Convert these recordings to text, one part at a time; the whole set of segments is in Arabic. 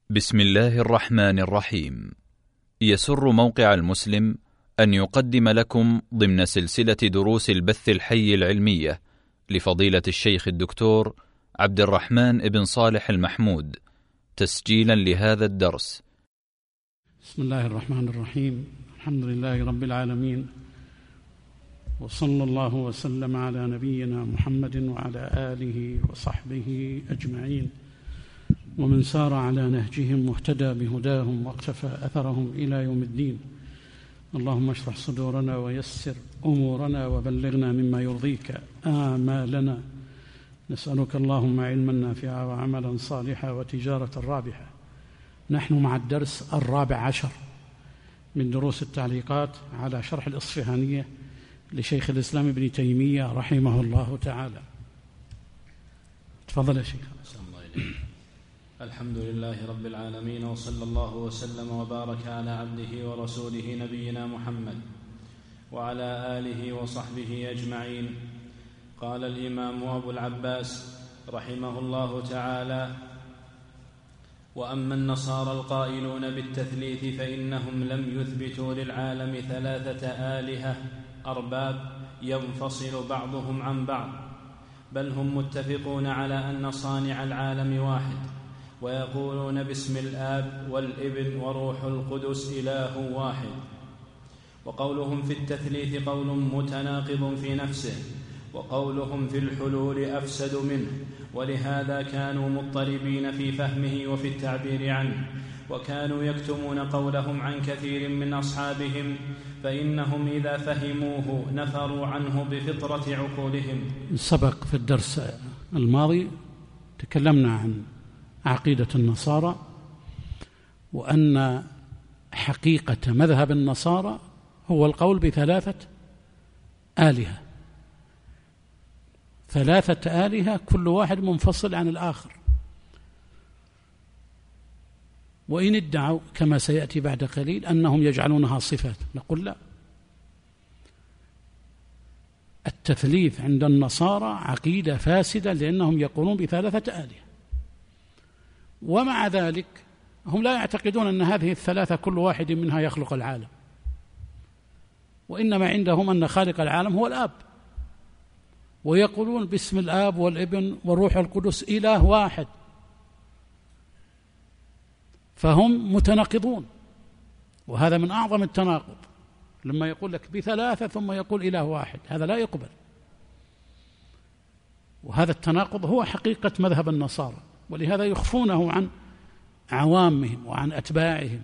بسم الله الرحمن الرحيم. يسر موقع المسلم أن يقدم لكم ضمن سلسلة دروس البث الحي العلمية لفضيلة الشيخ الدكتور عبد الرحمن بن صالح المحمود تسجيلا لهذا الدرس. بسم الله الرحمن الرحيم. الحمد لله رب العالمين، وصلى الله وسلم على نبينا محمد وعلى آله وصحبه أجمعين، ومن سار على نهجهم واهتدى بهداهم واقتفى أثرهم إلى يوم الدين. اللهم اشرح صدورنا ويسر أمورنا وبلغنا مما يرضيك آمالنا. نسألك اللهم علما نافعا وعملا صالحا وتجارة رابحة. نحن مع الدرس 14 من دروس التعليقات على شرح الإصفهانية لشيخ الإسلام ابن تيمية رحمه الله تعالى. تفضل يا شيخ. الحمد لله رب العالمين، وصلى الله وسلم وبارك على عبده ورسوله نبينا محمد وعلى آله وصحبه أجمعين. قال الإمام أبو العباس رحمه الله تعالى: وأما النصارى القائلون بالتثليث فإنهم لم يثبتوا للعالم 3 آلهة أرباب ينفصل بعضهم عن بعض، بل هم متفقون على أن صانع العالم واحد، ويقولون باسم الآب والابن وروح القدس إله واحد. وقولهم في التثليث قول متناقض في نفسه، وقولهم في الحلول أفسد منه، ولهذا كانوا مضطربين في فهمه وفي التعبير عنه، وكانوا يكتمون قولهم عن كثير من أصحابهم، فإنهم إذا فهموه نفروا عنه بفطرة عقولهم. سبق في الدرس الماضي تكلمنا عن عقيدة النصارى، وأن حقيقة مذهب النصارى هو القول ب3 آلهة، 3 آلهة كل واحد منفصل عن الآخر. وإن ادعوا كما سيأتي بعد قليل أنهم يجعلونها صفات، نقول لا، التثليث عند النصارى عقيدة فاسدة، لأنهم يقولون ب3 آلهة، ومع ذلك هم لا يعتقدون أن هذه ال3 كل واحد منها يخلق العالم، وإنما عندهم أن خالق العالم هو الآب، ويقولون باسم الآب والابن والروح القدس إله واحد، فهم متناقضون. وهذا من أعظم التناقض، لما يقول لك ب3 ثم يقول إله واحد، هذا لا يقبل. وهذا التناقض هو حقيقة مذهب النصارى، ولهذا يخفونه عن عوامهم وعن أتباعهم.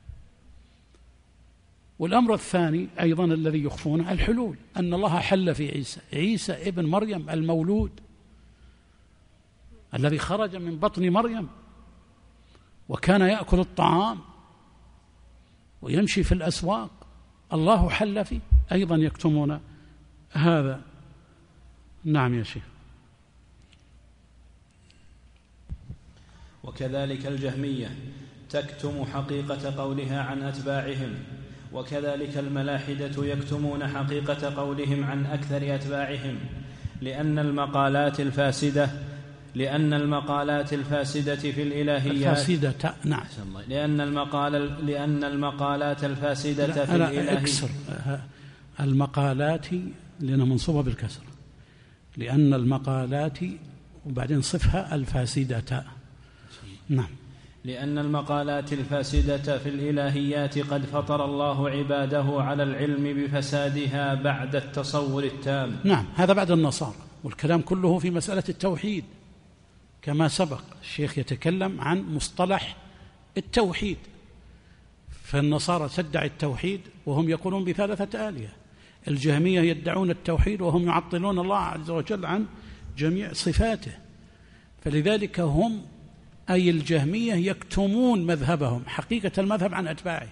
والأمر الثاني أيضا الذي يخفونه الحلول، أن الله حل في عيسى ابن مريم المولود الذي خرج من بطن مريم وكان يأكل الطعام ويمشي في الأسواق، الله حل فيه، أيضا يكتمون هذا. نعم يا شيخ. وكذلك الجهمية تكتم حقيقة قولها عن أتباعهم، وكذلك الملاحدة يكتمون حقيقة قولهم عن أكثر أتباعهم، لأن المقالات الفاسدة في الإلهيات نعم، لأن المقالات الفاسدة في الإلهيات اكسر المقالات لأنها منصوبة بالكسر، لأن المقالات وبعدين صفها الفاسدة. نعم. لأن المقالات الفاسدة في الإلهيات قد فطر الله عباده على العلم بفسادها بعد التصور التام. نعم، هذا بعد النصارى، والكلام كله في مسألة التوحيد. كما سبق الشيخ يتكلم عن مصطلح التوحيد، فالنصارى تدعي التوحيد وهم يقولون ب3 آلهة، الجهمية يدعون التوحيد وهم يعطلون الله عز وجل عن جميع صفاته. فلذلك هم أي الجهمية يكتمون مذهبهم حقيقة المذهب عن أتباعه،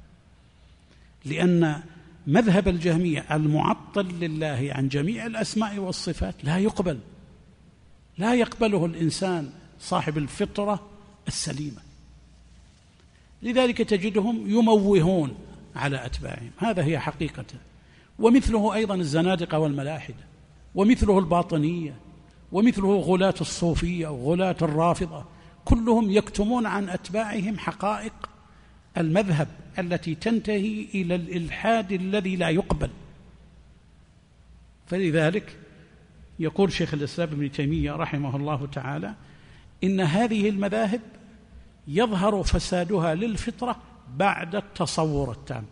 لأن مذهب الجهمية المعطل لله عن جميع الأسماء والصفات لا يقبله الإنسان صاحب الفطرة السليمة. لذلك تجدهم يموهون على أتباعهم، هذا هي حقيقته. ومثله أيضا الزنادقة والملاحدة، ومثله الباطنية، ومثله غلاة الصوفية وغلاة الرافضة، كلهم يكتمون عن أتباعهم حقائق المذهب التي تنتهي إلى الإلحاد الذي لا يقبل. فلذلك يقول شيخ الإسلام ابن تيمية رحمه الله تعالى إن هذه المذاهب يظهر فسادها للفطرة بعد التصور التام،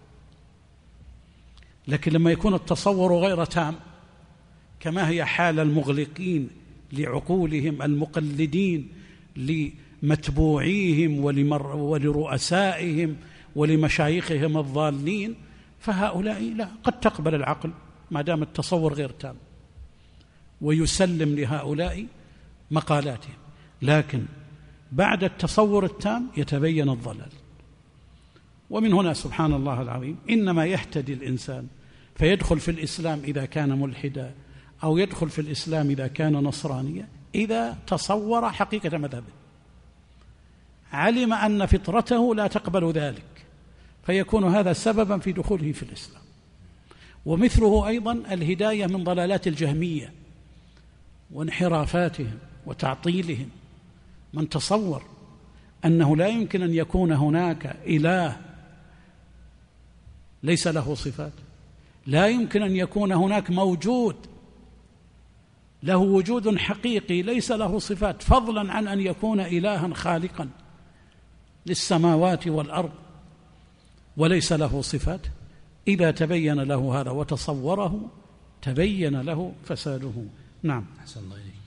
لكن لما يكون التصور غير تام كما هي حال المغلقين لعقولهم المقلدين لمتبوعيهم ولرؤسائهم ولمشايخهم الضالين، فهؤلاء لا، قد تقبل العقل ما دام التصور غير تام ويسلم لهؤلاء مقالاتهم، لكن بعد التصور التام يتبين الضلال. ومن هنا سبحان الله العظيم إنما يهتدي الإنسان فيدخل في الإسلام إذا كان ملحدا أو يدخل في الإسلام إذا كان نصرانيا إذا تصور حقيقة مذهبه، علم أن فطرته لا تقبل ذلك، فيكون هذا سببا في دخوله في الإسلام. ومثله أيضا الهداية من ضلالات الجهمية وانحرافاتهم وتعطيلهم. من تصور أنه لا يمكن أن يكون هناك إله ليس له صفات، لا يمكن أن يكون هناك موجود له وجود حقيقي ليس له صفات، فضلا عن أن يكون إلها خالقا للسماوات والأرض وليس له صفات، إذا تبين له هذا وتصوره تبين له فساده. نعم. أحسن الله إليك.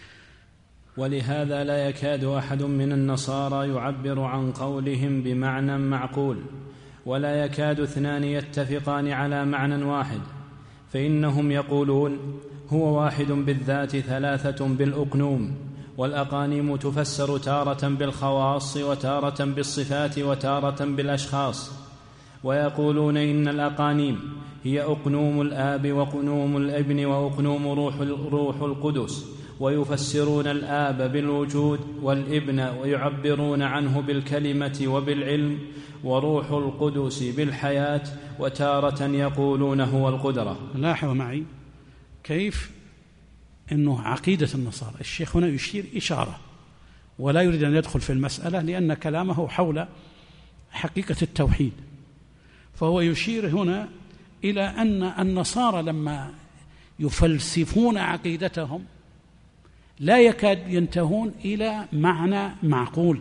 ولهذا لا يكاد أحد من النصارى يعبر عن قولهم بمعنى معقول، ولا يكاد اثنان يتفقان على معنى واحد، فإنهم يقولون هو واحد بالذات ثلاثة بالأقنوم، والأقانيم تفسر تارة بالخواص وتارة بالصفات وتارة بالأشخاص. ويقولون إن الأقانيم هي أقنوم الآب وأقنوم الابن وأقنوم روح القدس، ويفسرون الآب بالوجود والابن ويعبرون عنه بالكلمة وبالعلم، وروح القدس بالحياة، وتارة يقولون هو القدرة. لاحظ معي كيف أنه عقيدة النصارى، الشيخ هنا يشير إشارة ولا يريد أن يدخل في المسألة لأن كلامه حول حقيقة التوحيد، فهو يشير هنا إلى أن النصارى لما يفلسفون عقيدتهم لا يكاد ينتهون إلى معنى معقول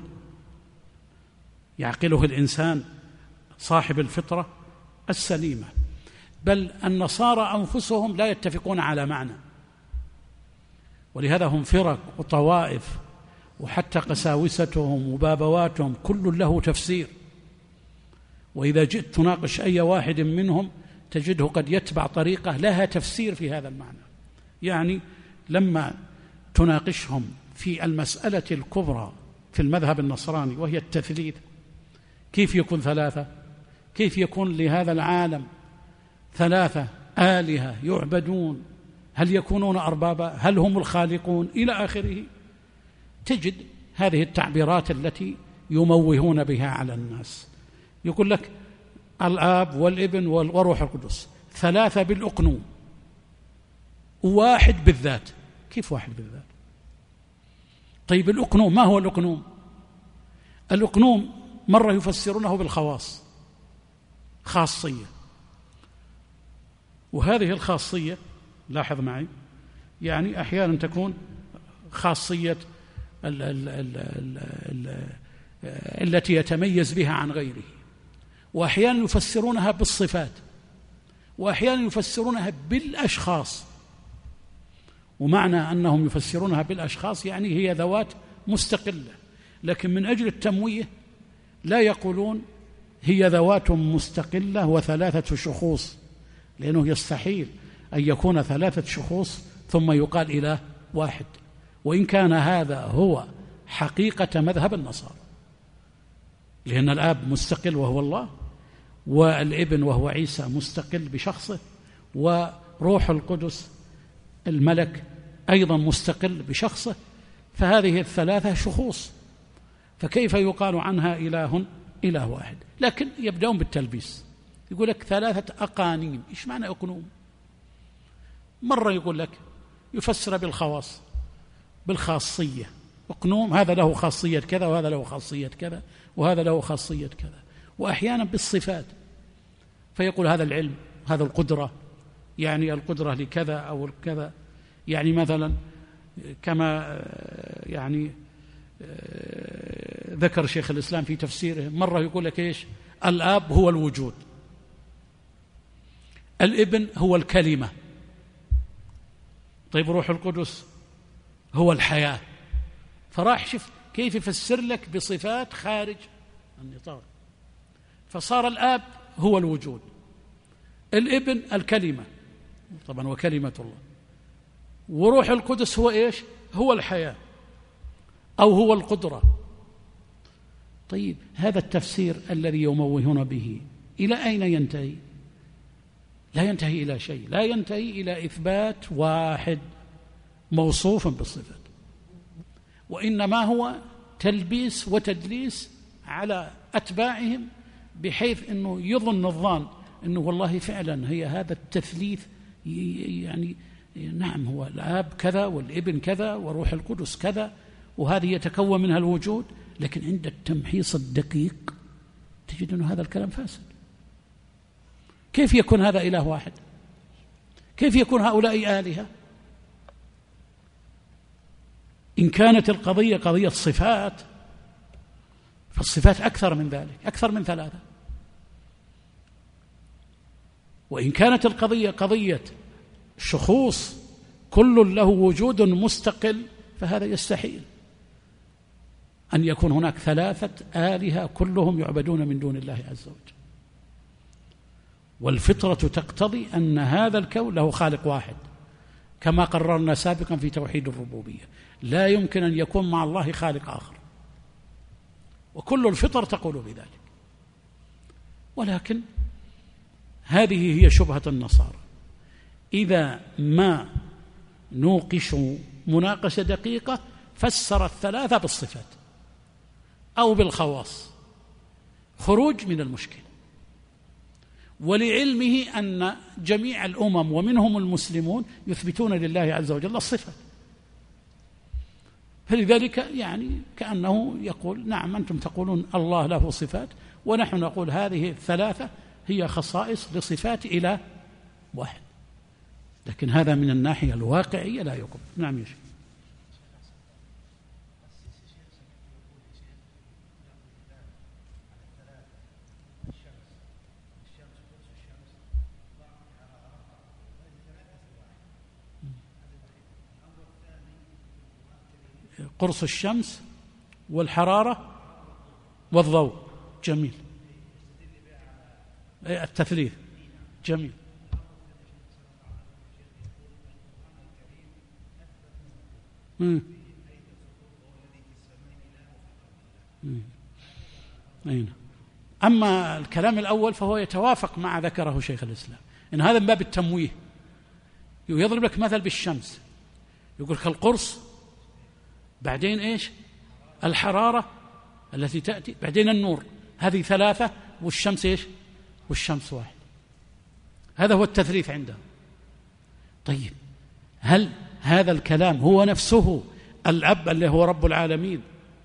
يعقله الإنسان صاحب الفطرة السليمة، بل النصارى أنفسهم لا يتفقون على معنى، ولهذا هم فرق وطوائف، وحتى قساوستهم وبابواتهم كل له تفسير، وإذا جئت تناقش أي واحد منهم تجده قد يتبع طريقة لها تفسير في هذا المعنى. يعني لما تناقشهم في المسألة الكبرى في المذهب النصراني وهي التثليث، كيف يكون ثلاثة؟ كيف يكون لهذا العالم ثلاثة آلهة يعبدون؟ هل يكونون أربابا؟ هل هم الخالقون؟ إلى آخره. تجد هذه التعبيرات التي يموهون بها على الناس. يقول لك الآب والابن وروح القدس، ثلاثة بالأقنوم، واحد بالذات. كيف واحد بالذات؟ طيب الأقنوم، ما هو الأقنوم؟ الأقنوم مرة يفسرونه بالخواص، خاصية، وهذه الخاصية لاحظ معي يعني أحيانا تكون خاصية التي يتميز بها عن غيره، وأحيانا يفسرونها بالصفات، وأحيانا يفسرونها بالأشخاص. ومعنى أنهم يفسرونها بالأشخاص يعني هي ذوات مستقلة، لكن من أجل التمويه لا يقولون هي ذوات مستقلة وثلاثة شخوص، لأنه يستحيل أن يكون ثلاثة شخوص ثم يقال إله واحد، وإن كان هذا هو حقيقة مذهب النصارى، لأن الآب مستقل وهو الله، والابن وهو عيسى مستقل بشخصه، وروح القدس الملك أيضا مستقل بشخصه، فهذه الثلاثة شخوص، فكيف يقال عنها إله واحد؟ لكن يبدأون بالتلبيس، يقول لك ثلاثة أقانيم. إيش معنى أقنوم؟ مرة يقول لك يفسر بالخواص، بالخاصية، أقنوم هذا له خاصية كذا وهذا له خاصية كذا وهذا له خاصية كذا. وأحيانا بالصفات، فيقول هذا العلم، هذا القدرة، يعني القدرة لكذا أو كذا. يعني مثلا كما يعني ذكر شيخ الإسلام في تفسيره مرة يقول لك إيش؟ الآب هو الوجود، الابن هو الكلمة، طيب روح القدس هو الحياة. فراح شوف كيف يفسر لك بصفات خارج النطاق. فصار الآب هو الوجود، الابن الكلمة طبعا وكلمة الله، وروح القدس هو إيش؟ هو الحياة أو هو القدرة. طيب هذا التفسير الذي يموهون به إلى أين ينتهي؟ لا ينتهي إلى شيء، لا ينتهي إلى إثبات واحد موصوف بالصفات، وإنما هو تلبيس وتدليس على أتباعهم، بحيث أنه يظن الظان أنه والله فعلا هي هذا التثليث، يعني نعم هو الآب كذا والابن كذا وروح القدس كذا، وهذه يتكون منها الوجود، لكن عند التمحيص الدقيق تجد أن هذا الكلام فاسد. كيف يكون هذا إله واحد؟ كيف يكون هؤلاء آلهة؟ إن كانت القضية قضية صفات فالصفات أكثر من ذلك، أكثر من 3. وإن كانت القضية قضية شخوص كل له وجود مستقل فهذا يستحيل أن يكون هناك 3 آلهة كلهم يعبدون من دون الله عز وجل. والفطرة تقتضي أن هذا الكون له خالق واحد، كما قررنا سابقا في توحيد الربوبية، لا يمكن أن يكون مع الله خالق آخر، وكل الفطر تقول بذلك. ولكن هذه هي شبهة النصارى، إذا ما نوقشوا مناقشة دقيقة فسر 3 بالصفات أو بالخواص، خروج من المشكلة. ولعلمه أن جميع الأمم ومنهم المسلمون يثبتون لله عز وجل الصفات، فلذلك يعني كأنه يقول نعم أنتم تقولون الله له صفات ونحن نقول هذه 3 هي خصائص لصفات إله واحد، لكن هذا من الناحية الواقعية لا يقبل. نعم يا شيخ. قرص الشمس والحرارة والضوء، جميل. التثليث جميل. أما الكلام الأول فهو يتوافق مع ذكره شيخ الإسلام، إن هذا من باب التمويه. يضرب لك مثل بالشمس، يقول كالقرص، بعدين إيش؟ الحرارة التي تأتي، بعدين النور، هذه 3، والشمس إيش؟ والشمس واحد. هذا هو التثليث عندهم. طيب هل هذا الكلام هو نفسه الأب اللي هو رب العالمين،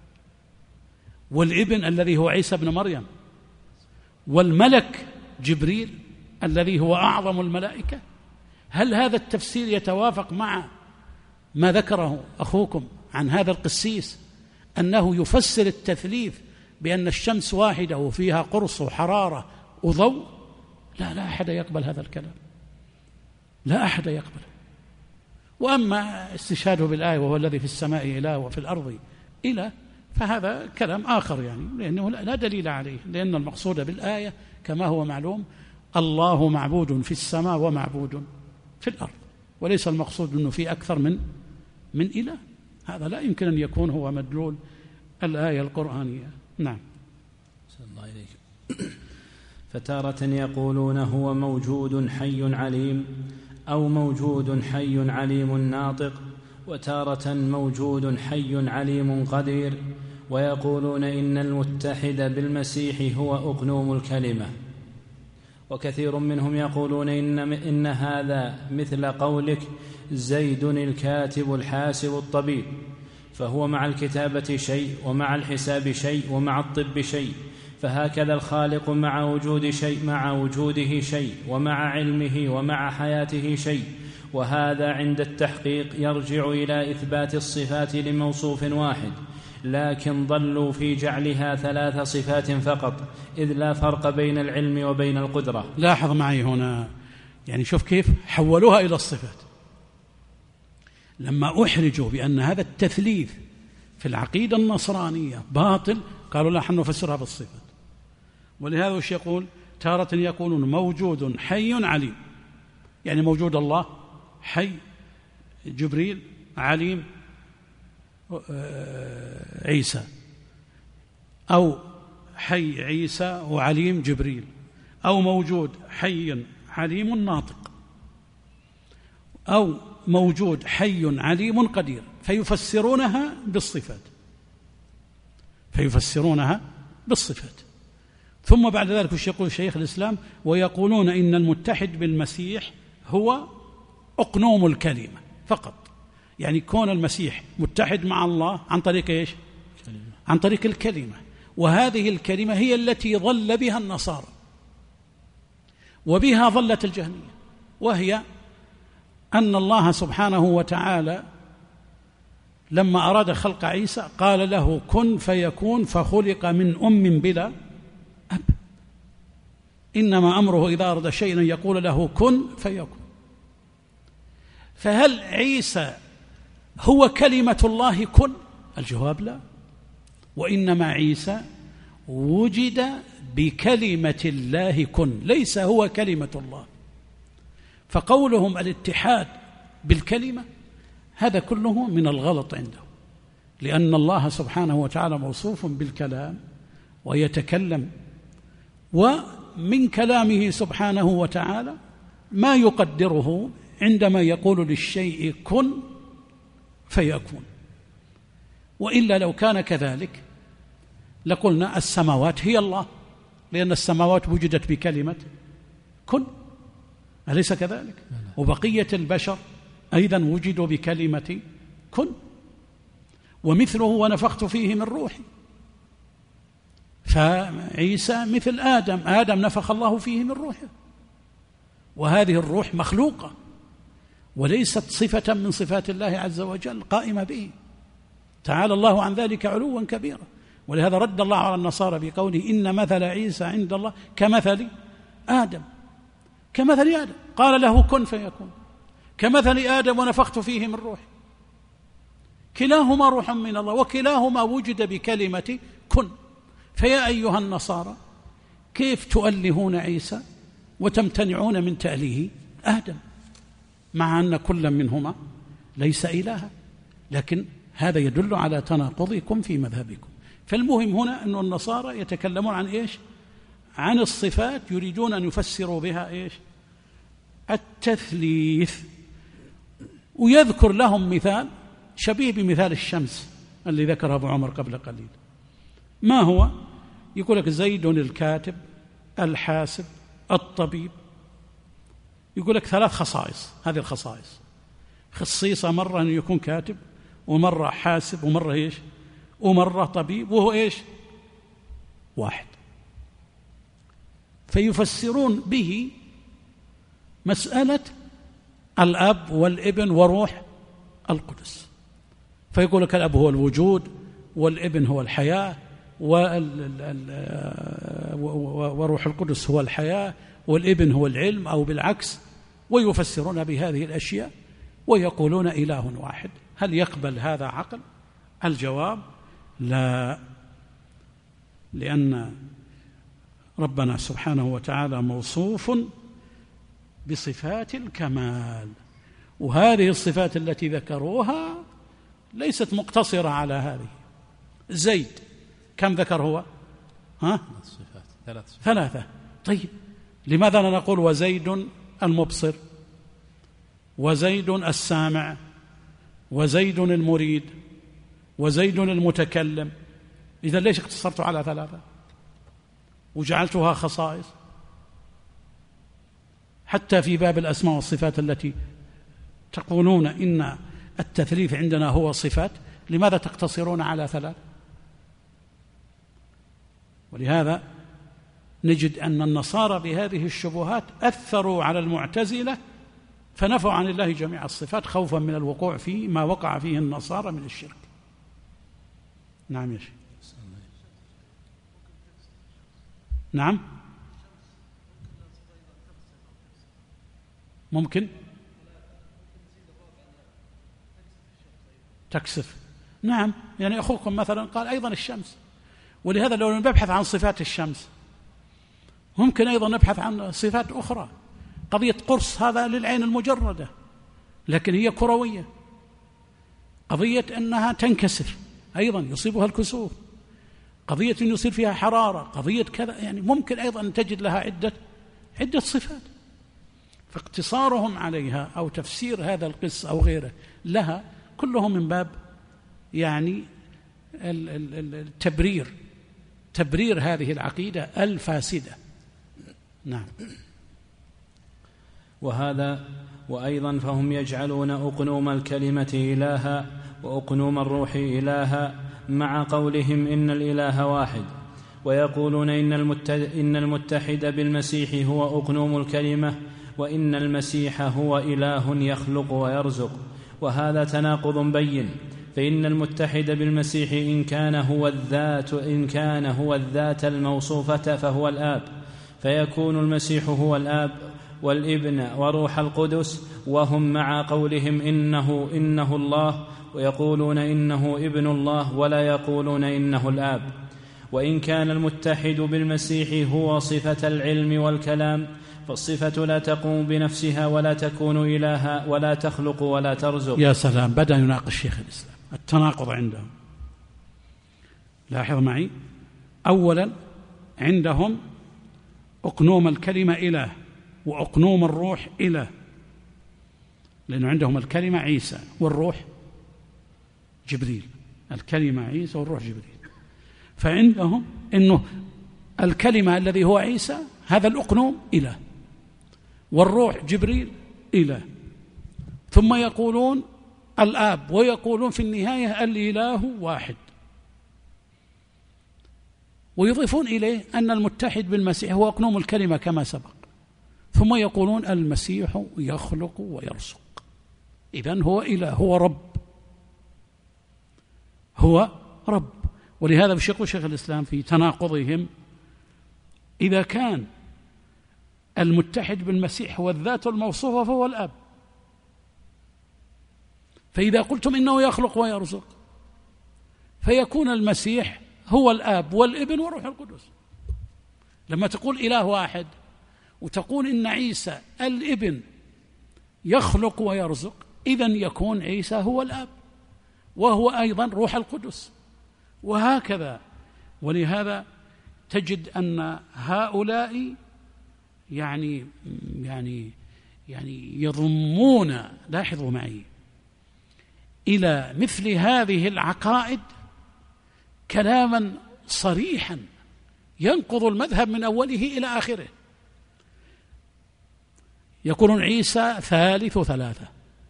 والابن الذي هو عيسى بن مريم، والملك جبريل الذي هو أعظم الملائكة؟ هل هذا التفسير يتوافق مع ما ذكره أخوكم عن هذا القسيس أنه يفسر التثليث بأن الشمس واحدة وفيها قرص وحرارة وضوء؟ لا أحد يقبل هذا الكلام، لا أحد يقبل. وأما استشهاده بالآية وهو الذي في السماء إله وفي الأرض إله، فهذا كلام آخر، يعني لأنه لا دليل عليه، لأن المقصود بالآية كما هو معلوم الله معبود في السماء ومعبود في الأرض، وليس المقصود أنه في أكثر من إله. هذا لا يمكن أن يكون هو مدلول الآية القرآنية. نعم. صلى الله عليك. فتارة يقولون هو موجود حي عليم، أو موجود حي عليم ناطق، وتارة موجود حي عليم قدير، ويقولون إن المتحد بالمسيح هو أقنوم الكلمة. وكثير منهم يقولون إن هذا مثل قولك زيد الكاتب الحاسب الطبيب، فهو مع الكتابة شيء، ومع الحساب شيء، ومع الطب شيء. فهكذا الخالق مع وجوده شيء، ومع علمه ومع حياته شيء. وهذا عند التحقيق يرجع إلى إثبات الصفات لموصوف واحد، لكن ضلوا في جعلها 3 صفات فقط، إذ لا فرق بين العلم وبين القدرة. لاحظ معي هنا، يعني شوف كيف حولوها إلى الصفات. لما أحرجوا بأن هذا التثليث في العقيدة النصرانية باطل، قالوا لا، نحن نفسرها بالصفات. ولهذا وش يقول؟ تارة يقولون موجود حي عليم، يعني موجود الله حي، جبريل عليم عيسى، أو حي عيسى وعليم جبريل، أو موجود حي عليم ناطق، أو موجود حي عليم قدير، فيفسرونها بالصفات. ثم بعد ذلك وش يقول شيخ الإسلام؟ ويقولون إن المتحد بالمسيح هو أقنوم الكلمة فقط، يعني كون المسيح متحد مع الله عن طريق إيش؟ عن طريق الكلمة. وهذه الكلمة هي التي ضل بها النصارى، وبها ضلت الجهمية، وهي أن الله سبحانه وتعالى لما أراد خلق عيسى قال له كن فيكون، فخلق من أم بلا أب. إنما أمره إذا أراد شيئا يقول له كن فيكون. فهل عيسى هو كلمة الله كن؟ الجواب لا، وإنما عيسى وجد بكلمة الله كن، ليس هو كلمة الله. فقولهم الاتحاد بالكلمة هذا كله من الغلط عندهم، لأن الله سبحانه وتعالى موصوف بالكلام ويتكلم، ومن كلامه سبحانه وتعالى ما يقدره عندما يقول للشيء كن فيكون. وإلا لو كان كذلك لقلنا السماوات هي الله، لأن السماوات وجدت بكلمة كن، أليس كذلك؟ وبقية البشر أيضا وجدوا بكلمة كن، ومثله ونفخت فيه من روحي. فعيسى مثل آدم نفخ الله فيه من روحه، وهذه الروح مخلوقة وليست صفة من صفات الله عز وجل قائمة به، تعالى الله عن ذلك علوا كبيرا. ولهذا رد الله على النصارى بقوله إن مثل عيسى عند الله كمثل آدم، قال له كن فيكون، كمثل آدم ونفخت فيه من روحي، كلاهما روح من الله، وكلاهما وجد بكلمة كن. فيا أيها النصارى كيف تؤلهون عيسى وتمتنعون من تأليه آدم، مع أن كل منهما ليس إلها؟ لكن هذا يدل على تناقضكم في مذهبكم. فالمهم هنا أن النصارى يتكلمون عن إيش؟ عن الصفات، يريدون أن يفسروا بها إيش؟ التثليث. ويذكر لهم مثال شبيه بمثال الشمس اللي ذكره أبو عمر قبل قليل. ما هو؟ يقول لك زيد الكاتب، الحاسب، الطبيب. يقول لك 3 خصائص، هذه الخصائص خصيصة مرة أن يكون كاتب، ومرة حاسب، ومرة إيش؟ ومرة طبيب، وهو إيش؟ واحد. فيفسرون به مسألة الأب والابن وروح القدس. فيقول لك الأب هو الوجود، والابن هو الحياة، وروح القدس هو الحياة، والابن هو العلم، أو بالعكس. ويفسرون بهذه الأشياء ويقولون إله واحد. هل يقبل هذا عقل؟ الجواب لا، لأن ربنا سبحانه وتعالى موصوف بصفات الكمال، وهذه الصفات التي ذكروها ليست مقتصرة على هذه. زيد كم ذكر هو؟ صفات 3. طيب لماذا لا نقول وزيد المبصر، وزيد السامع، وزيد المريد، وزيد المتكلم؟ إذا ليش اقتصرت على 3 وجعلتها خصائص؟ حتى في باب الأسماء والصفات التي تقولون إن التثليث عندنا هو صفات، لماذا تقتصرون على 3؟ ولهذا نجد أن النصارى بهذه الشبهات أثروا على المعتزلة فنفوا عن الله جميع الصفات خوفا من الوقوع في ما وقع فيه النصارى من الشرك. نعم يا شيخ. نعم ممكن تكسف. نعم يعني أخوكم مثلا قال أيضا الشمس، ولهذا لو نبحث عن صفات الشمس ممكن أيضا نبحث عن صفات أخرى. قضية قرص هذا للعين المجردة لكن هي كروية، قضية أنها تنكسر أيضا يصيبها الكسوف، قضية أن يصير فيها حرارة، قضية كذا، يعني ممكن أيضا أن تجد لها عدة صفات. فاقتصارهم عليها أو تفسير هذا القس أو غيره لها كله من باب يعني تبرير هذه العقيدة الفاسدة. نعم. وهذا وأيضا فهم يجعلون أقنوم الكلمة إلها وأقنوم الروح إلها مع قولهم إن الإله واحد، ويقولون إن المتحد بالمسيح هو أقنوم الكلمة، وإن المسيح هو إله يخلق ويرزق، وهذا تناقض بين. فإن المتحد بالمسيح إن كان هو الذات الموصوفة فهو الآب، فيكون المسيح هو الآب والابن وروح القدس، وهم مع قولهم إنه الله ويقولون إنه ابن الله ولا يقولون إنه الآب. وإن كان المتحد بالمسيح هو صفة العلم والكلام، فالصفة لا تقوم بنفسها ولا تكون إلها ولا تخلق ولا ترزق. يا سلام، بدأ يناقش شيخ الإسلام التناقض عندهم. لاحظ معي، أولا عندهم أقنوم الكلمة إله وأقنوم الروح إله، لأنه عندهم الكلمة عيسى والروح جبريل، الكلمة عيسى والروح جبريل. فعندهم أنه الكلمة الذي هو عيسى هذا الأقنوم إله، والروح جبريل إله، ثم يقولون الآب، ويقولون في النهاية الإله واحد، ويضيفون إليه أن المتحد بالمسيح هو أقنوم الكلمة كما سبق، ثم يقولون المسيح يخلق ويرزق. إذن هو إله، هو رب. ولهذا يقول شيخ الإسلام في تناقضهم: إذا كان المتحد بالمسيح هو الذات الموصوفة فهو الآب، فإذا قلتم إنه يخلق ويرزق فيكون المسيح هو الآب والابن والروح القدس. لما تقول إله واحد وتقول إن عيسى الابن يخلق ويرزق، إذن يكون عيسى هو الآب وهو أيضا روح القدس، وهكذا. ولهذا تجد أن هؤلاء يعني يضمون، لاحظوا معي، إلى مثل هذه العقائد كلاما صريحا ينقض المذهب من أوله إلى آخره. يقولون عيسى ثالث ثلاثة،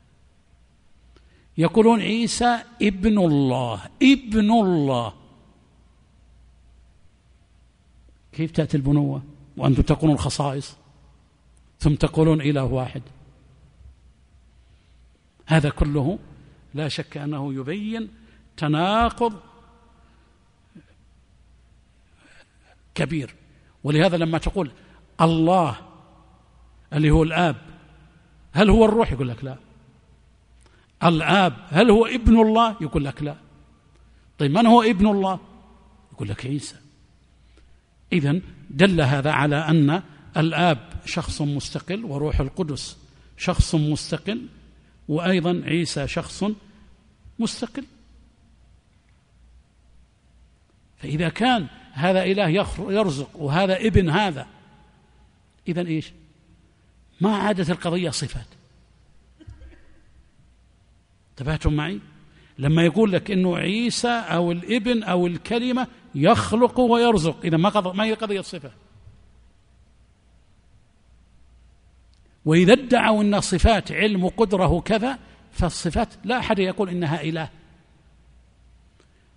يقولون عيسى ابن الله. كيف تأتي البنوة وأنتم تقولون الخصائص ثم تقولون إله واحد؟ هذا كله لا شك أنه يبين تناقض كبير. ولهذا لما تقول الله اللي هو الآب هل هو الروح؟ يقول لك لا. الآب هل هو ابن الله؟ يقول لك لا. طيب من هو ابن الله؟ يقول لك عيسى. إذن دل هذا على أن الآب شخص مستقل، وروح القدس شخص مستقل، وأيضا عيسى شخص مستقل. فإذا كان هذا إله يرزق وهذا ابن هذا، إذن إيش؟ ما عادت القضية صفات. انتبهتم معي؟ لما يقول لك إنه عيسى أو الابن أو الكلمة يخلق ويرزق، إذا ما هي قضية صفة. وإذا ادعوا أن صفات علم وقدره كذا، فالصفات لا أحد يقول إنها إله،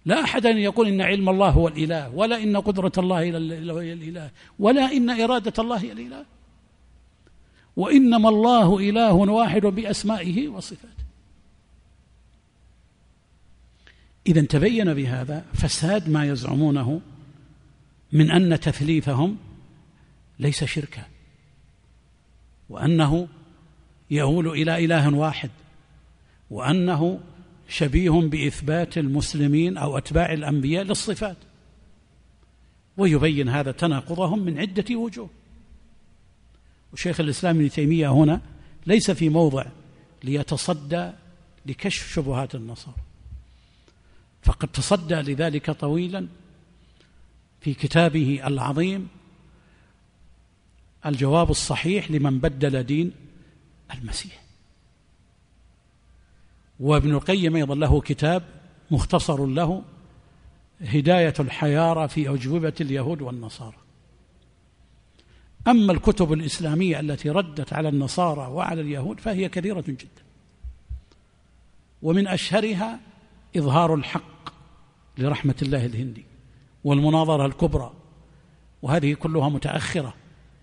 لا أحد يقول إن علم الله هو الإله، ولا إن قدرة الله هي الإله، ولا إن إرادة الله هي الإله، وإنما الله إله واحد بأسمائه وصفاته. إذن تبين بهذا فساد ما يزعمونه من أن تثليثهم ليس شركا، وأنه يؤول إلى إله واحد، وأنه شبيه بإثبات المسلمين أو أتباع الأنبياء للصفات، ويبين هذا تناقضهم من عدة وجوه. وشيخ الإسلام ابن تيمية هنا ليس في موضع ليتصدى لكشف شبهات النصارى، فقد تصدى لذلك طويلا في كتابه العظيم الجواب الصحيح لمن بدل دين المسيح. وابن القيم أيضا له كتاب مختصر له هداية الحيارى في أجوبة اليهود والنصارى. أما الكتب الإسلامية التي ردت على النصارى وعلى اليهود فهي كثيرة جدا، ومن أشهرها إظهار الحق لرحمة الله الهندي والمناظرة الكبرى، وهذه كلها متأخرة.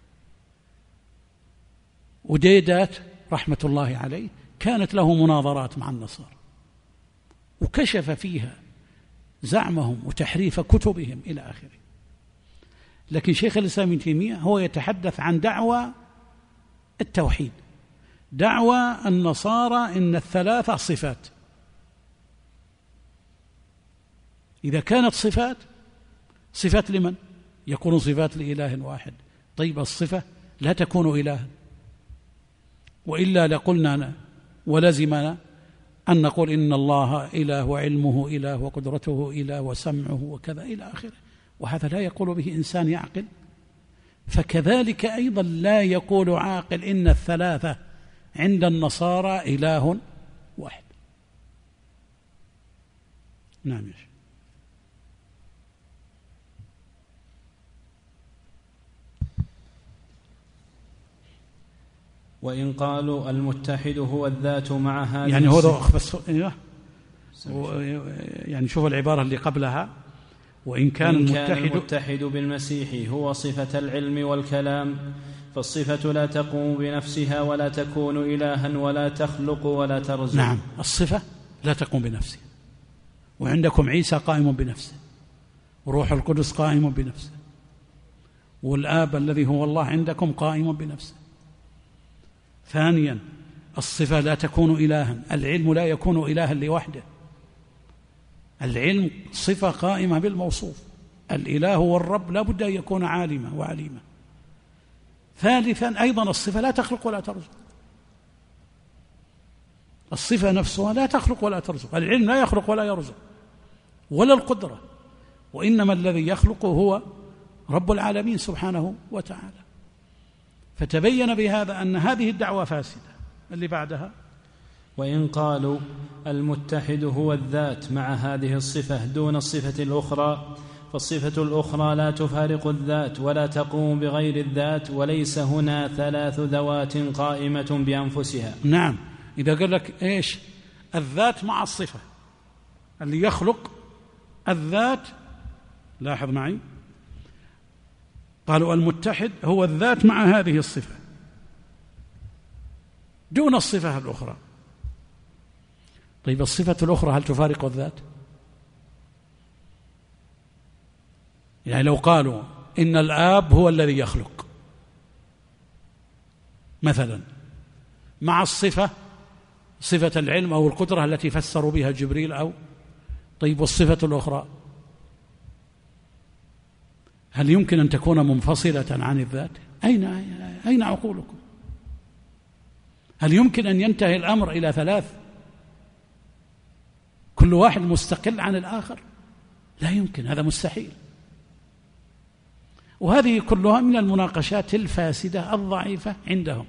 وديدات رحمة الله عليه كانت له مناظرات مع النصارى، وكشف فيها زعمهم وتحريف كتبهم إلى آخره. لكن شيخ الإسلام ابن تيمية هو يتحدث عن دعوى التوحيد، دعوى النصارى إن الثلاثة صفات. إذا كانت صفات لمن؟ يكون صفات لإله واحد. طيب الصفة لا تكون إلها، وإلا لقلنا ولزمنا أن نقول إن الله إله وعلمه إله وقدرته إله وسمعه وكذا إلى آخره، وهذا لا يقول به إنسان يعقل. فكذلك أيضا لا يقول عاقل إن الثلاثة عند النصارى إله واحد. نعم يا شيخ. وإن قالوا المتحد هو الذات مع هذه يعني هو بس يعني شوف العبارة اللي قبلها، وإن كان المتحد بالمسيح هو صفة العلم والكلام، فالصفة لا تقوم بنفسها ولا تكون إلها ولا تخلق ولا ترزق. نعم، الصفة لا تقوم بنفسها، وعندكم عيسى قائم بنفسه، وروح القدس قائم بنفسه، والآب الذي هو الله عندكم قائم بنفسه. ثانيا الصفة لا تكون إلها، العلم لا يكون إلها لوحده، العلم صفة قائمة بالموصوف، الإله والرب لا بد أن يكون عالما وعليما. ثالثا أيضا الصفة لا تخلق ولا ترزق، الصفة نفسها لا تخلق ولا ترزق، العلم لا يخلق ولا يرزق ولا القدرة، وإنما الذي يخلق هو رب العالمين سبحانه وتعالى. فتبين بهذا أن هذه الدعوة فاسدة. اللي بعدها وإن قالوا المتحد هو الذات مع هذه الصفة دون الصفة الأخرى، فالصفة الأخرى لا تفارق الذات ولا تقوم بغير الذات، وليس هنا ثلاث ذوات قائمة بأنفسها. نعم، إذا قال لك إيش الذات مع الصفة، اللي يخلق الذات، لاحظ معي، قالوا المتحد هو الذات مع هذه الصفة دون الصفة الأخرى. طيب الصفة الأخرى هل تفارق الذات؟ يعني لو قالوا إن الآب هو الذي يخلق مثلا، مع الصفة صفة العلم أو القدرة التي فسروا بها جبريل، أو طيب والصفة الأخرى هل يمكن أن تكون منفصلة عن الذات؟ أين عقولكم؟ هل يمكن أن ينتهي الأمر إلى ثلاث كل واحد مستقل عن الآخر؟ لا يمكن، هذا مستحيل. وهذه كلها من المناقشات الفاسدة الضعيفة عندهم،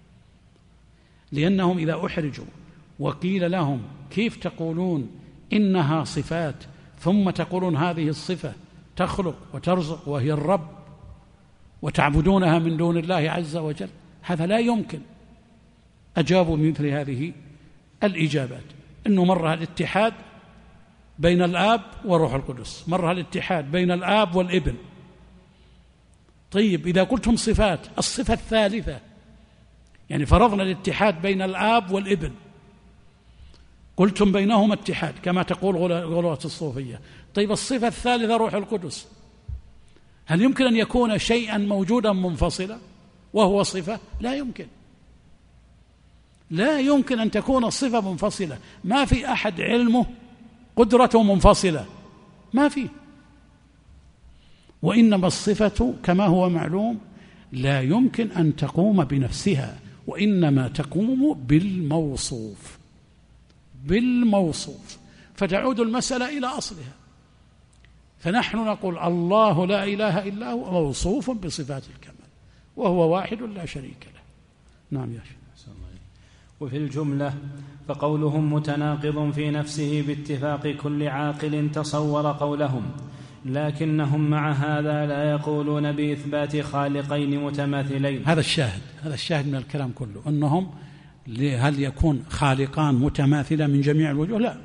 لأنهم إذا أحرجوا وقيل لهم كيف تقولون إنها صفات ثم تقولون هذه الصفة تخلق وترزق وهي الرب وتعبدونها من دون الله عز وجل، هذا لا يمكن. أجابوا مثل هذه الإجابات، أنه مرة الاتحاد بين الآب وروح القدس، مرة الاتحاد بين الآب والابن. طيب إذا قلتم صفات، الصفة الثالثة، يعني فرضنا الاتحاد بين الآب والابن، قلتم بينهما اتحاد كما تقول غلوة الصوفية. طيب الصفة الثالثة روح القدس، هل يمكن أن يكون شيئا موجودا منفصلا وهو صفة؟ لا يمكن، لا يمكن أن تكون الصفة منفصلة. ما في أحد علمه قدرته منفصلة، ما في. وإنما الصفة كما هو معلوم لا يمكن أن تقوم بنفسها، وإنما تقوم بالموصوف، بالموصوف، فتعود المسألة إلى أصلها. فنحن نقول الله لا إله إلا هو موصوف بصفات الكمال، وهو واحد لا شريك له. نعم يا شيخ. وفي الجملة فقولهم متناقض في نفسه باتفاق كل عاقل تصور قولهم، لكنهم مع هذا لا يقولون بإثبات خالقين متماثلين. هذا الشاهد من الكلام كله، أنهم هل يكون خالقان متماثلة من جميع الوجوه؟ لا.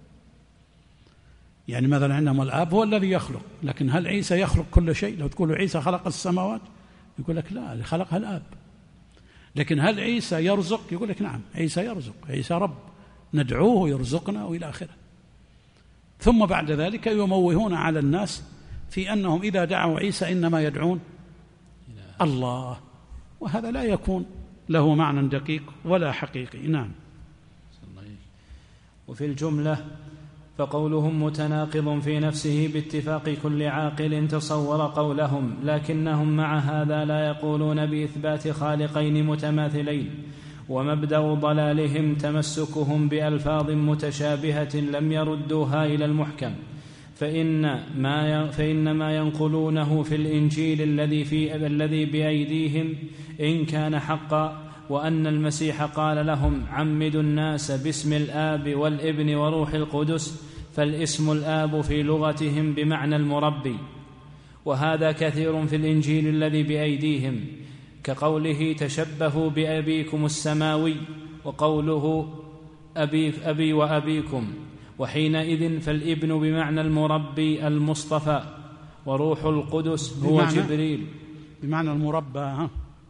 يعني مثلا عندهم الآب هو الذي يخلق، لكن هل عيسى يخلق كل شيء؟ لو تقول عيسى خلق السماوات يقول لك لا، اللي خلقها الآب. لكن هل عيسى يرزق؟ يقول لك نعم عيسى يرزق، عيسى رب ندعوه يرزقنا وإلى آخره. ثم بعد ذلك يموهون على الناس في أنهم إذا دعوا عيسى إنما يدعون الله، وهذا لا يكون له معنى دقيق ولا حقيقي. نعم. وفي الجملة فقولهم متناقض في نفسه باتفاق كل عاقل تصور قولهم، لكنهم مع هذا لا يقولون بإثبات خالقين متماثلين. ومبدأ ضلالهم تمسكهم بألفاظ متشابهة لم يردوها إلى المحكم، فإن ما ينقلونه في الإنجيل الذي بأيديهم إن كان حقا، وأن المسيح قال لهم عمدوا الناس باسم الآب والابن وروح القدس، فالاسم الآب في لغتهم بمعنى المربي، وهذا كثير في الإنجيل الذي بأيديهم، كقوله تشبهوا بأبيكم السماوي، وقوله أبي وأبيكم، وحينئذ فالابن بمعنى المربي المصطفى، وروح القدس هو جبريل بمعنى المربى،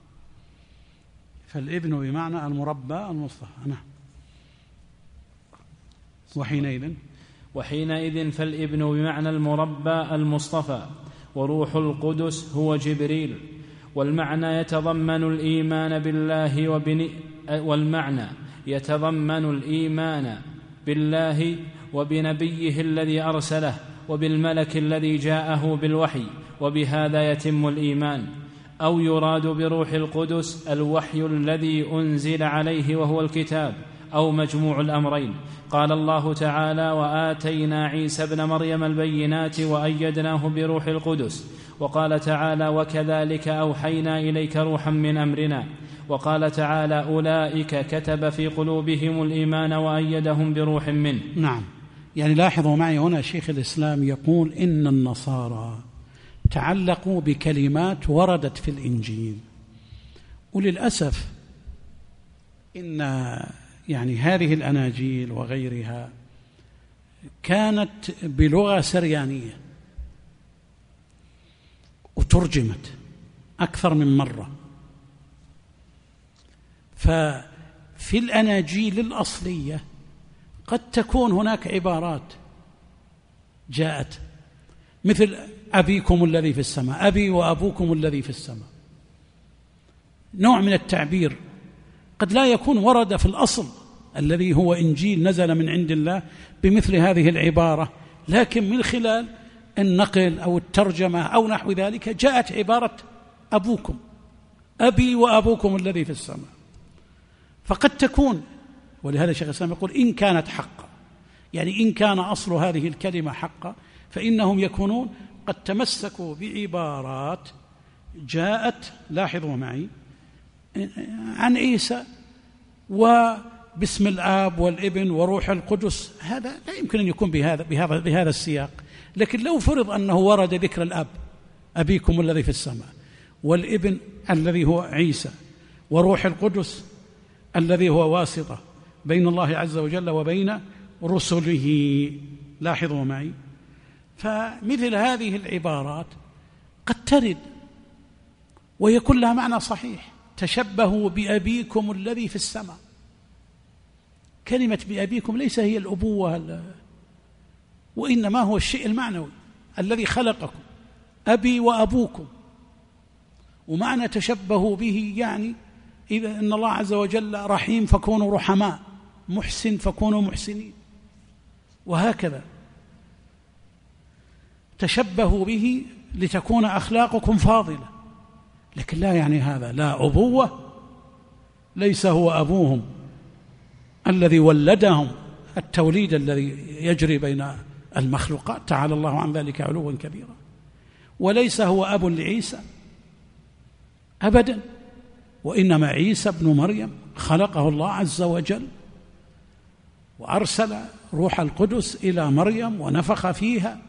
فالابن بمعنى المربى المصطفى. نعم. وحينئذ فالابن بمعنى المربى المصطفى، وروح القدس هو جبريل. والمعنى يتضمن الإيمان بالله وبنبيه الذي أرسله، وبالملك الذي جاءه بالوحي، وبهذا يتم الإيمان. أو يراد بروح القدس الوحي الذي أنزل عليه وهو الكتاب، أو مجموع الأمرين. قال الله تعالى وآتينا عيسى ابن مريم البينات وأيدناه بروح القدس. وقال تعالى وكذلك أوحينا إليك روحا من أمرنا. وقال تعالى أولئك كتب في قلوبهم الإيمان وأيدهم بروح منه. نعم. يعني لاحظوا معي هنا شيخ الإسلام يقول إن النصارى تعلقوا بكلمات وردت في الإنجيل، وللأسف إن يعني هذه الأناجيل وغيرها كانت بلغة سريانية وترجمت أكثر من مرة. ففي الأناجيل الأصلية قد تكون هناك عبارات جاءت مثل أبيكم الذي في السماء، أبي وأبوكم الذي في السماء، نوع من التعبير قد لا يكون ورد في الأصل الذي هو إنجيل نزل من عند الله بمثل هذه العبارة، لكن من خلال النقل أو الترجمة أو نحو ذلك جاءت عبارة أبوكم، أبي وأبوكم الذي في السماء. فقد تكون، ولهذا الشيخ الإسلام يقول إن كانت حقا، يعني إن كان أصل هذه الكلمة حقا، فإنهم يكونون قد تمسكوا بعبارات جاءت، لاحظوا معي، عن عيسى وباسم الآب والابن وروح القدس. هذا لا يمكن أن يكون بهذا السياق. لكن لو فرض أنه ورد ذكر الأب أبيكم الذي في السماء، والابن الذي هو عيسى، وروح القدس الذي هو واسطة بين الله عز وجل وبين رسله، لاحظوا معي. فمثل هذه العبارات قد ترد ويكون لها معنى صحيح. تشبهوا بأبيكم الذي في السماء. كلمة بأبيكم ليس هي الأبوة، وإنما هو الشيء المعنوي الذي خلقكم، أبي وأبوكم. ومعنى تشبهوا به يعني إذا إن الله عز وجل رحيم فكونوا رحماء، محسن فكونوا محسنين، وهكذا. تشبهوا به لتكون أخلاقكم فاضلة، لكن لا يعني هذا لا أبوة، ليس هو أبوهم الذي ولدهم التوليد الذي يجري بين المخلوقات، تعالى الله عن ذلك علوا كبيرا. وليس هو أب لعيسى أبدا، وإنما عيسى ابن مريم خلقه الله عز وجل وأرسل روح القدس إلى مريم ونفخ فيها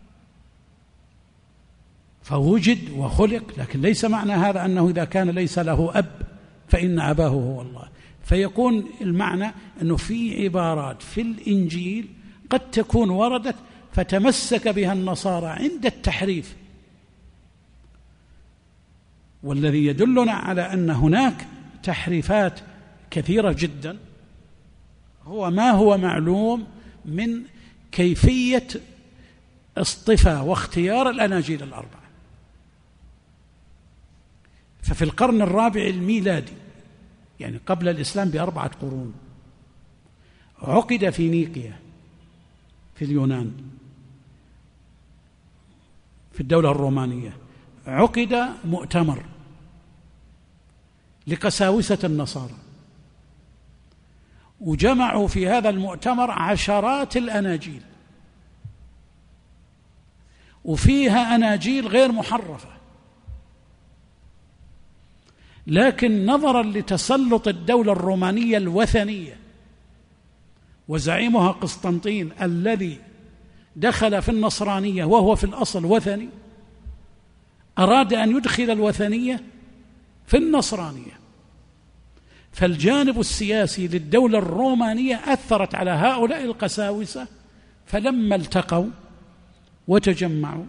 فوجد وخلق. لكن ليس معنى هذا أنه إذا كان ليس له أب فإن أباه هو الله. فيكون المعنى أنه في عبارات في الإنجيل قد تكون وردت فتمسك بها النصارى عند التحريف، والذي يدلنا على أن هناك تحريفات كثيرة جدا هو ما هو معلوم من كيفية اصطفاء واختيار الأناجيل الأربعة. ففي القرن الرابع الميلادي، يعني قبل الإسلام ب4 قرون، عقد في نيقيا في اليونان في الدولة الرومانية، عقد مؤتمر لقساوسة النصارى، وجمعوا في هذا المؤتمر عشرات الأناجيل، وفيها أناجيل غير محرفة، لكن نظرا لتسلط الدولة الرومانية الوثنية وزعيمها قسطنطين الذي دخل في النصرانية وهو في الأصل وثني، أراد أن يدخل الوثنية في النصرانية. فالجانب السياسي للدولة الرومانية أثرت على هؤلاء القساوسة، فلما التقوا وتجمعوا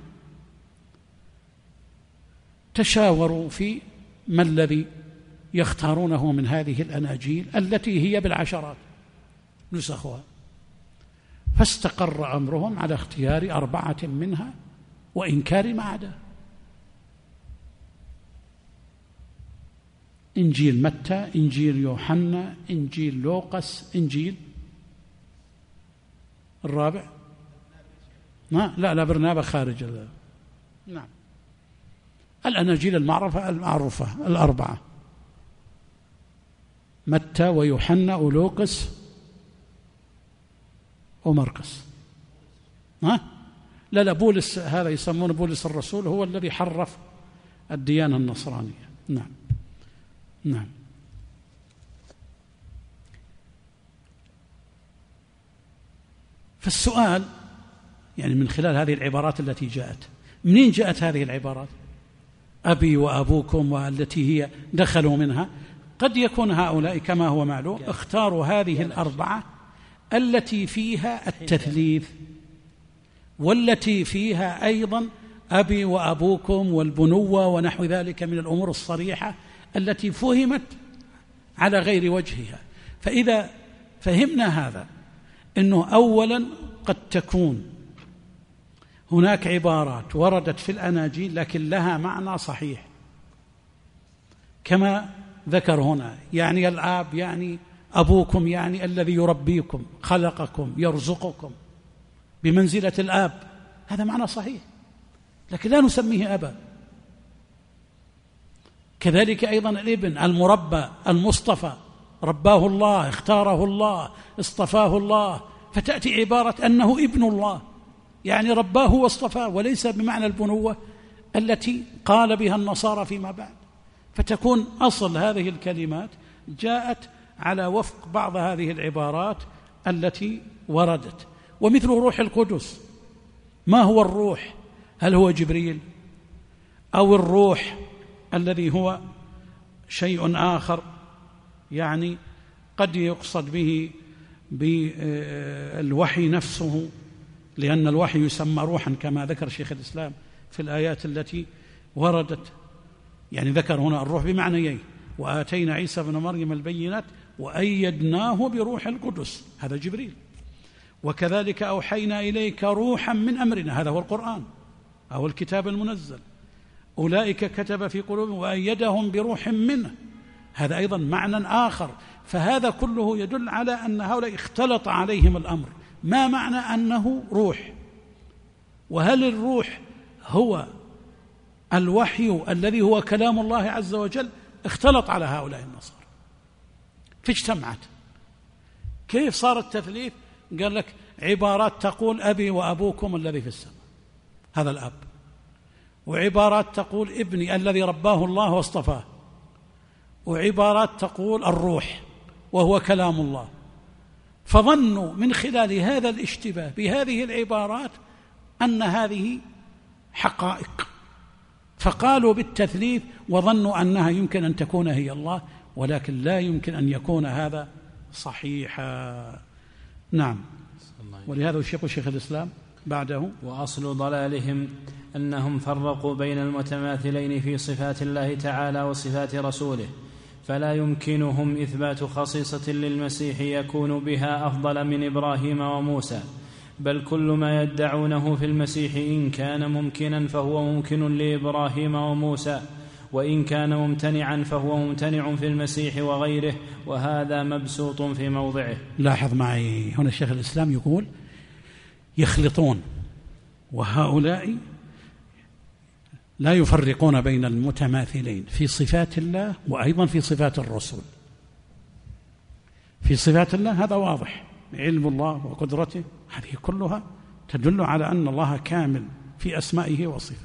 تشاوروا في ما الذي يختارونه من هذه الأناجيل التي هي بالعشرات نسخها، فاستقر أمرهم على اختيار 4 منها وإنكار ما عداه. إنجيل متى، إنجيل يوحنا، إنجيل لوقاس، إنجيل الرابع لا برنابا خارج نعم، الأناجيل المعروفة 4: متى ويوحنا ولوقاس ومرقس. لا بولس، هذا يسمونه بولس الرسول، هو الذي حرف الديانة النصرانية. نعم. فالسؤال يعني من خلال هذه العبارات التي جاءت، منين جاءت هذه العبارات؟ أبي وأبوكم، والتي هي دخلوا منها. قد يكون هؤلاء كما هو معلوم اختاروا هذه 4 التي فيها التثليث، والتي فيها أيضا أبي وأبوكم والبنوة ونحو ذلك من الأمور الصريحة التي فهمت على غير وجهها. فإذا فهمنا هذا، أنه أولا قد تكون هناك عبارات وردت في الأناجيل لكن لها معنى صحيح كما ذكر هنا، يعني الآب يعني أبوكم، يعني الذي يربيكم خلقكم يرزقكم بمنزلة الآب، هذا معنى صحيح، لكن لا نسميه أبا. كذلك أيضا الابن المربى المصطفى، رباه الله، اختاره الله، اصطفاه الله، فتأتي عبارة أنه ابن الله، يعني رباه واصطفاه، وليس بمعنى البنوة التي قال بها النصارى فيما بعد. فتكون أصل هذه الكلمات جاءت على وفق بعض هذه العبارات التي وردت. ومثل روح القدس، ما هو الروح؟ هل هو جبريل أو الروح الذي هو شيء آخر؟ يعني قد يقصد به بالوحي نفسه، لأن الوحي يسمى روحا كما ذكر شيخ الإسلام في الآيات التي وردت. يعني ذكر هنا الروح بمعنيين: وآتينا عيسى ابن مريم البينات وأيدناه بروح القدس، هذا جبريل. وكذلك أوحينا إليك روحا من أمرنا، هذا هو القرآن أو الكتاب المنزل. أولئك كتب في قلوبهم وأيدهم بروح منه، هذا أيضا معنى آخر. فهذا كله يدل على أن هؤلاء اختلط عليهم الأمر. ما معنى أنه روح؟ وهل الروح هو الوحي الذي هو كلام الله عز وجل؟ اختلط على هؤلاء النصارى فاجتمعت. كيف صار التثليث؟ قال لك عبارات تقول أبي وأبوكم الذي في السماء، هذا الأب، وعبارات تقول ابني الذي رباه الله واصطفاه، وعبارات تقول الروح وهو كلام الله. فظنوا من خلال هذا الاشتباه بهذه العبارات أن هذه حقائق، فقالوا بالتثليث وظنوا أنها يمكن أن تكون هي الله، ولكن لا يمكن أن يكون هذا صحيحا. نعم. ولهذا يشير شيخ الإسلام بعده: وأصل ضلالهم أنهم فرقوا بين المتماثلين في صفات الله تعالى وصفات رسوله، فلا يمكنهم إثبات خصيصة للمسيح يكون بها أفضل من إبراهيم وموسى، بل كل ما يدعونه في المسيح إن كان ممكنا فهو ممكن لإبراهيم وموسى، وإن كان ممتنعا فهو ممتنع في المسيح وغيره، وهذا مبسوط في موضعه. لاحظ معي هنا الشيخ الإسلام يقول يخلطون، وهؤلاء لا يفرقون بين المتماثلين في صفات الله وأيضا في صفات الرسول. في صفات الله هذا واضح، علم الله وقدرته، هذه كلها تدل على أن الله كامل في أسمائه وصفاته.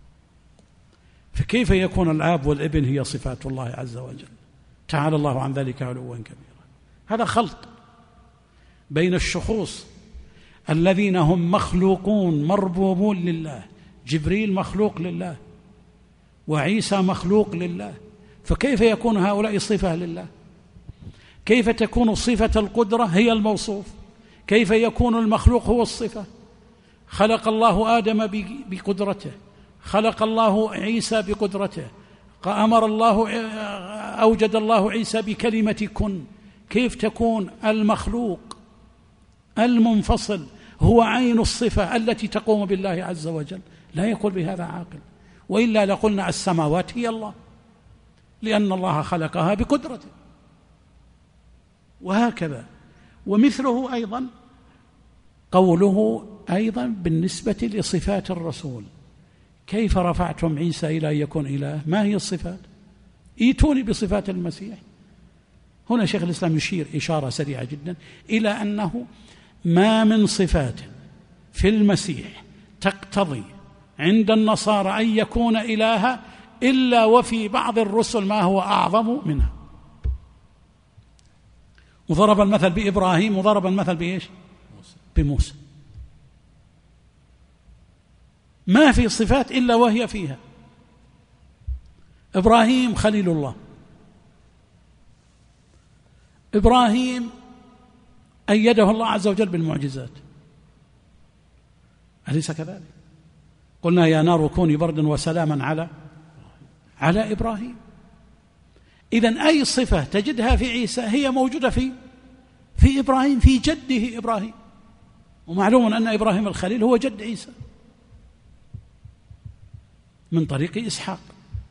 فكيف يكون الآب والابن هي صفات الله عز وجل؟ تعالى الله عن ذلك علوا كبيرا. هذا خلط بين الشخوص الذين هم مخلوقون مربوبون لله، جبريل مخلوق لله وعيسى مخلوق لله، فكيف يكون هؤلاء صفة لله؟ كيف تكون صفة القدرة هي الموصوف؟ كيف يكون المخلوق هو الصفة؟ خلق الله آدم بقدرته، خلق الله عيسى بقدرته، أمر الله، أوجد الله عيسى بكلمة كن. كيف تكون المخلوق المنفصل هو عين الصفة التي تقوم بالله عز وجل؟ لا يقول بهذا عاقل، وإلا لقلنا السماوات هي الله، لأن الله خلقها بقدرته. وهكذا. ومثله أيضا قوله أيضا بالنسبة لصفات الرسول: كيف رفعتم عيسى إلى أن يكون إله؟ ما هي الصفات؟ ايتوني بصفات المسيح. هنا شيخ الإسلام يشير إشارة سريعة جدا إلى أنه ما من صفات في المسيح تقتضي عند النصارى أن يكون إلها إلا وفي بعض الرسل ما هو أعظم منها. وضرب المثل بإبراهيم، وضرب المثل بإيش؟ بموسى. ما في صفات إلا وهي فيها. إبراهيم خليل الله، إبراهيم أيده الله عز وجل بالمعجزات، أليس كذلك؟ قلنا يا نار كوني بردا وسلاما على إبراهيم. إذن أي صفة تجدها في عيسى هي موجودة في إبراهيم، في جده إبراهيم. ومعلوم أن إبراهيم الخليل هو جد عيسى من طريق إسحاق.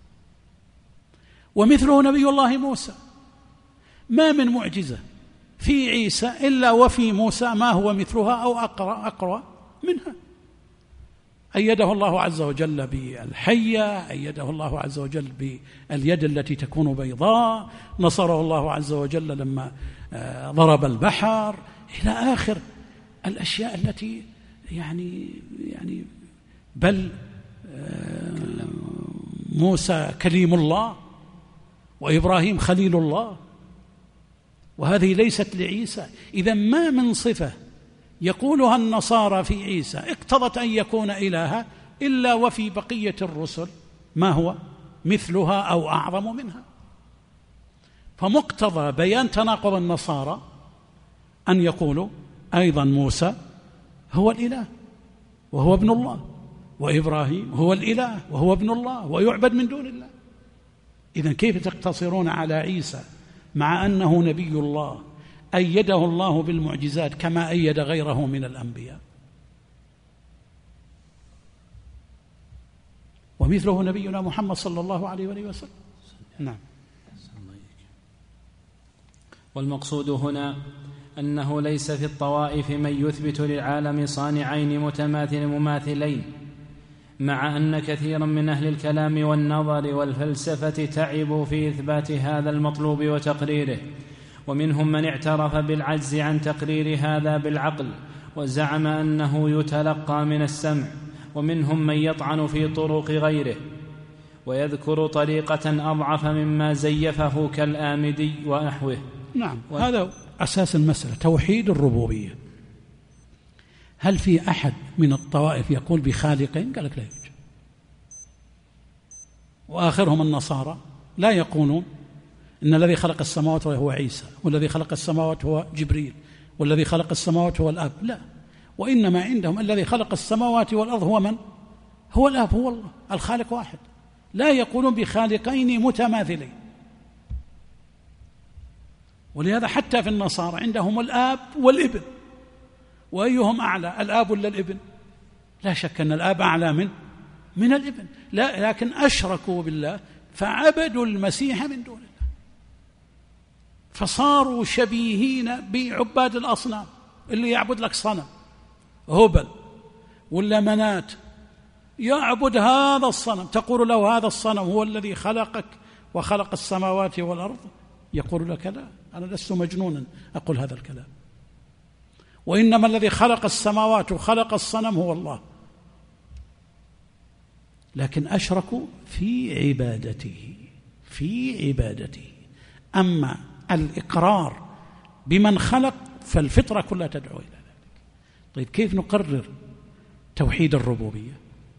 ومثله نبي الله موسى، ما من معجزة في عيسى إلا وفي موسى ما هو مثلها أو أقرأ منها. أيده الله عز وجل بالحية، أيده الله عز وجل باليد التي تكون بيضاء، نصره الله عز وجل لما ضرب البحر، إلى آخر الأشياء التي يعني بل موسى كليم الله وإبراهيم خليل الله، وهذه ليست لعيسى. إذا ما من صفة يقولها النصارى في عيسى اقتضت أن يكون إلها إلا وفي بقية الرسل ما هو مثلها أو أعظم منها. فمقتضى بيان تناقض النصارى أن يقولوا أيضا موسى هو الإله، وهو ابن الله، وإبراهيم هو الإله وهو ابن الله ويعبد من دون الله. إذن كيف تقتصرون على عيسى مع أنه نبي الله أيده الله بالمعجزات كما أيد غيره من الأنبياء؟ ومثله نبينا محمد صلى الله عليه وسلم. نعم. والمقصود هنا أنه ليس في الطوائف من يثبت للعالم صانعين مماثلين، مع أن كثيرا من أهل الكلام والنظر والفلسفة تعبوا في إثبات هذا المطلوب وتقريره، ومنهم من اعترف بالعجز عن تقرير هذا بالعقل وزعم أنه يتلقى من السمع، ومنهم من يطعن في طرق غيره ويذكر طريقة أضعف مما زيفه كالآمدي ونحوه. نعم، هذا أساس المسألة، توحيد الربوبية. هل في أحد من الطوائف يقول بخالقين؟ قال لك لا يوجد. وآخرهم النصارى لا يقولون إن الذي خلق السماوات هو عيسى، والذي خلق السماوات هو جبريل، والذي خلق السماوات هو الآب. لا، وإنما عندهم الذي خلق السماوات والأرض هو من؟ هو الآب، هو الله، الخالق واحد. لا يقولون بخالقين متماثلين. ولهذا حتى في النصارى عندهم الآب والابن، وأيهم أعلى، الآب ولا الابن؟ لا شك أن الآب أعلى من الابن، لا، لكن أشركوا بالله فعبدوا المسيح من دون الله، فصاروا شبيهين بعباد الأصنام. اللي يعبد لك صنم هبل ولا منات، يعبد هذا الصنم، تقول له هذا الصنم هو الذي خلقك وخلق السماوات والأرض، يقول لك لا، أنا لست مجنونا أقول هذا الكلام، وإنما الذي خلق السماوات وخلق الصنم هو الله. لكن أشركوا في عبادته. أما الإقرار بمن خلق فالفطرة كلها تدعو إلى ذلك. طيب كيف نقرر توحيد الربوبية؟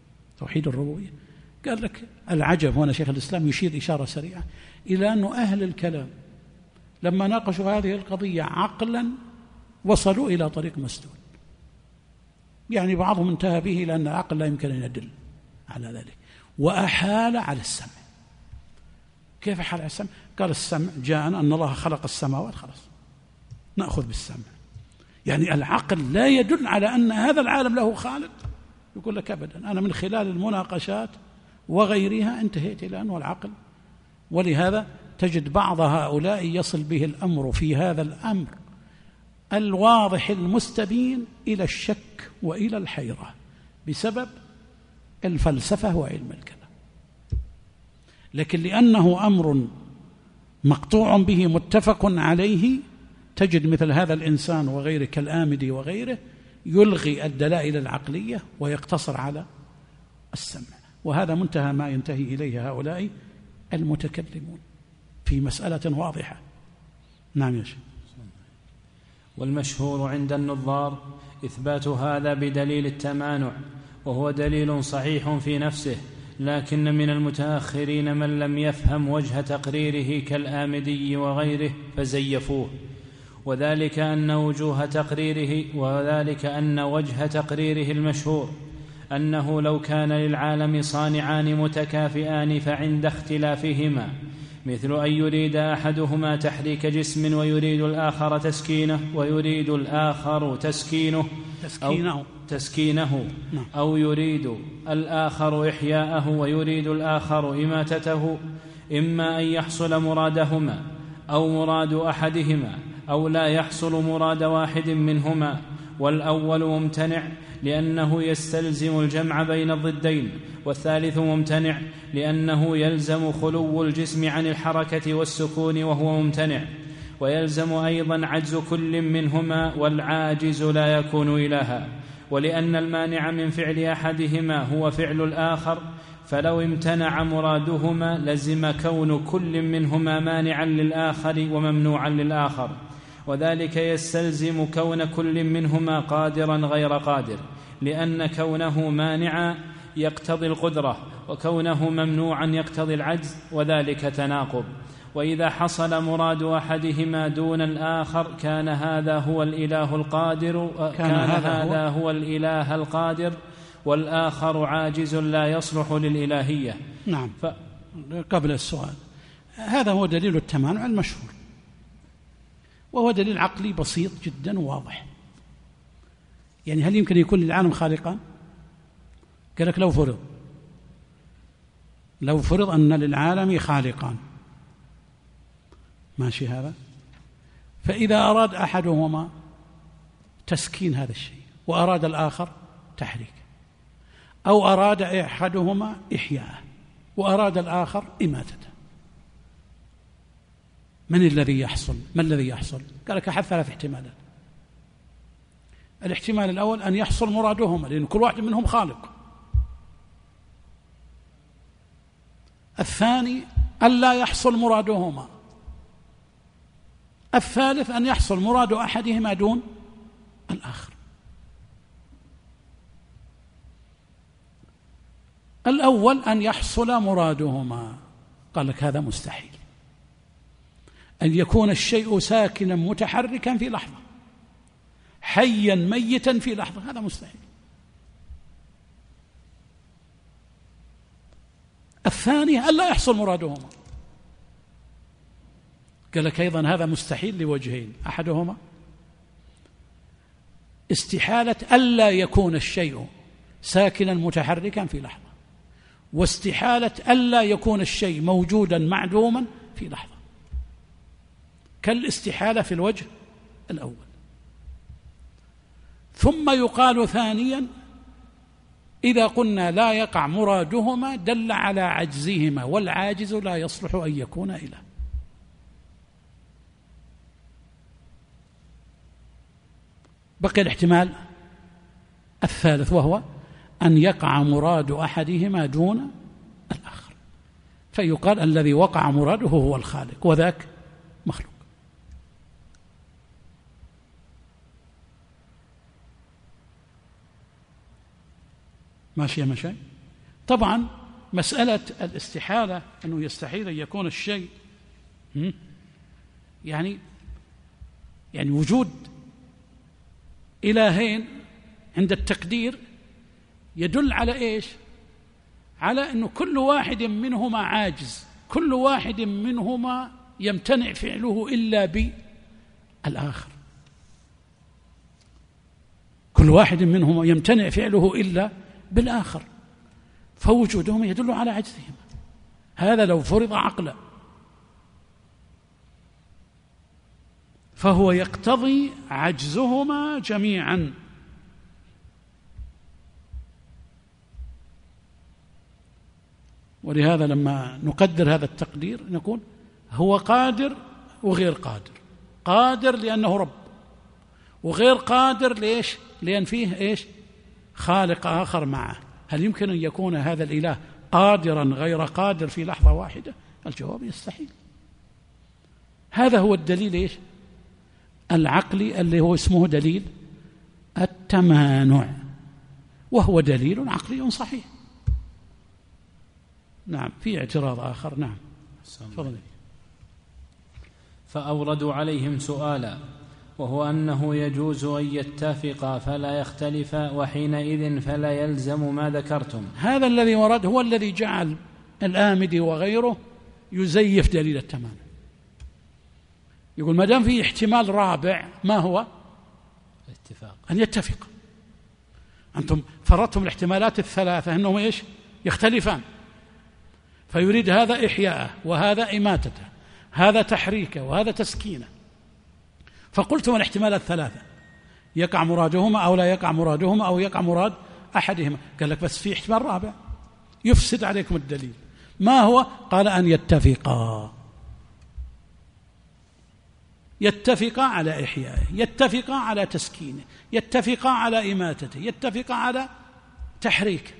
قال لك العجب، هنا شيخ الإسلام يشير إشارة سريعة إلى أن أهل الكلام لما ناقشوا هذه القضية عقلا وصلوا إلى طريق مسدود. يعني بعضهم انتهى به إلى أن العقل لا يمكن أن يدل على ذلك، وأحال على السمع. كيف أحال على السمع؟ قال السمع جاءنا أن الله خلق السماوات، خلاص نأخذ بالسمع. يعني العقل لا يدل على أن هذا العالم له خالق. يقول لك أبدا، أنا من خلال المناقشات وغيرها انتهيت إلى أنه العقل. ولهذا تجد بعض هؤلاء يصل به الأمر في هذا الأمر الواضح المستبين إلى الشك وإلى الحيرة بسبب الفلسفة وعلم الكلام. لكن لأنه أمر مقطوع به متفق عليه، تجد مثل هذا الإنسان وغيره كالآمدي وغيره يلغي الدلائل العقلية ويقتصر على السمع. وهذا منتهى ما ينتهي إليه هؤلاء المتكلمون في مسألة واضحة. نعم يا شيخ. والمشهور عند النظار إثبات هذا بدليل التمانع، وهو دليل صحيح في نفسه، لكن من المتأخرين من لم يفهم وجه تقريره كالآمدي وغيره فزيفوه، وذلك أن وجه تقريره المشهور أنه لو كان للعالم صانعان متكافئان فعند اختلافهما، مثل أن يريد أحدهما تحريك جسم ويريد الآخر تسكينه أو يريد الآخر إحياءه ويريد الآخر إماتته، إما أن يحصل مرادهما أو مراد أحدهما، أو لا يحصل مراد واحد منهما. والأول ممتنع لأنه يستلزم الجمع بين الضدين، والثالث ممتنع لأنه يلزم خلو الجسم عن الحركة والسكون وهو ممتنع، ويلزم أيضا عجز كل منهما، والعاجز لا يكون إلها. ولأن المانع من فعل أحدهما هو فعل الآخر، فلو امتنع مرادهما لزم كون كل منهما مانعا للآخر وممنوعا للآخر، وذلك يستلزم كون كل منهما قادرا غير قادر، لأن كونه مانعا يقتضي القدرة، وكونه ممنوعا يقتضي العجز، وذلك تناقض. وإذا حصل مراد أحدهما دون الآخر كان هذا هو الإله القادر والآخر عاجز لا يصلح للإلهية. نعم. قبل السؤال، هذا هو دليل التمانع المشهور، وهو دليل عقلي بسيط جدا وواضح. يعني هل يمكن يكون للعالم خالقا؟ قال لك لو فرض أن للعالم خالقان، ماشي هذا، فإذا أراد أحدهما تسكين هذا الشيء وأراد الآخر تحريك، أو أراد أحدهما إحياءه وأراد الآخر إماتته، ما الذي يحصل؟ قال لك أحد 3 احتمالات. الاحتمال الأول أن يحصل مرادهما، لأن كل واحد منهم خالق. الثاني أن لا يحصل مرادهما. الثالث أن يحصل مراد أحدهما دون الآخر. الأول أن يحصل مرادهما، قال لك هذا مستحيل، أن يكون الشيء ساكنا متحركا في لحظة، حيا ميتا في لحظة، هذا مستحيل. الثاني أن لا يحصل مرادهما، قال لك أيضا هذا مستحيل لوجهين، أحدهما استحالة ألا يكون الشيء ساكنا متحركا في لحظة، واستحالة ألا يكون الشيء موجودا معدوما في لحظة، كالاستحالة في الوجه الأول. ثم يقال ثانيا إذا قلنا لا يقع مرادهما دل على عجزهما، والعاجز لا يصلح أن يكون إله. بقي الاحتمال الثالث، وهو أن يقع مراد أحدهما دون الآخر، فيقال الذي وقع مراده هو الخالق وذاك مخلوق. ماشي. طبعا مسألة الاستحالة أنه يستحيل أن يكون الشيء يعني وجود إلهين عند التقدير يدل على إيش؟ على أنه كل واحد منهما عاجز، كل واحد منهما يمتنع فعله إلا بالآخر، كل واحد منهما يمتنع فعله إلا بالآخر، فوجودهم يدل على عجزهم. هذا لو فرض عقلا، فهو يقتضي عجزهما جميعا. ولهذا لما نقدر هذا التقدير نقول هو قادر وغير قادر، قادر لأنه رب، وغير قادر ليش؟ لأن فيه إيش؟ خالق آخر معه. هل يمكن أن يكون هذا الإله قادرا غير قادر في لحظة واحدة؟ الجواب يستحيل. هذا هو الدليل إيش؟ العقلي اللي هو اسمه دليل التمانع، وهو دليل عقلي صحيح. نعم. في اعتراض آخر؟ نعم تفضل. فأوردوا عليهم سؤالا، وهو أنه يجوز أن يتفقا فلا يختلفا، وحينئذ فلا يلزم ما ذكرتم. هذا الذي ورد هو الذي جعل الآمدي وغيره يزيف دليل التمانع. يقول ما دام في احتمال رابع، ما هو؟ الاتفاق، أن يتفق. أنتم فرضتم الاحتمالات الثلاثة أنهم إيش؟ يختلفان، فيريد هذا إحياءه وهذا إماتته، هذا تحريكه وهذا تسكينه، فقلتم الاحتمالات الثلاثة، يقع مرادهما أو لا يقع مرادهما أو يقع مراد أحدهما. قال لك بس في احتمال رابع يفسد عليكم الدليل، ما هو؟ قال أن يتفقا، يتفقا على إحيائه، يتفقا على تسكينه، يتفقا على إماتته، يتفقا على تحريكه،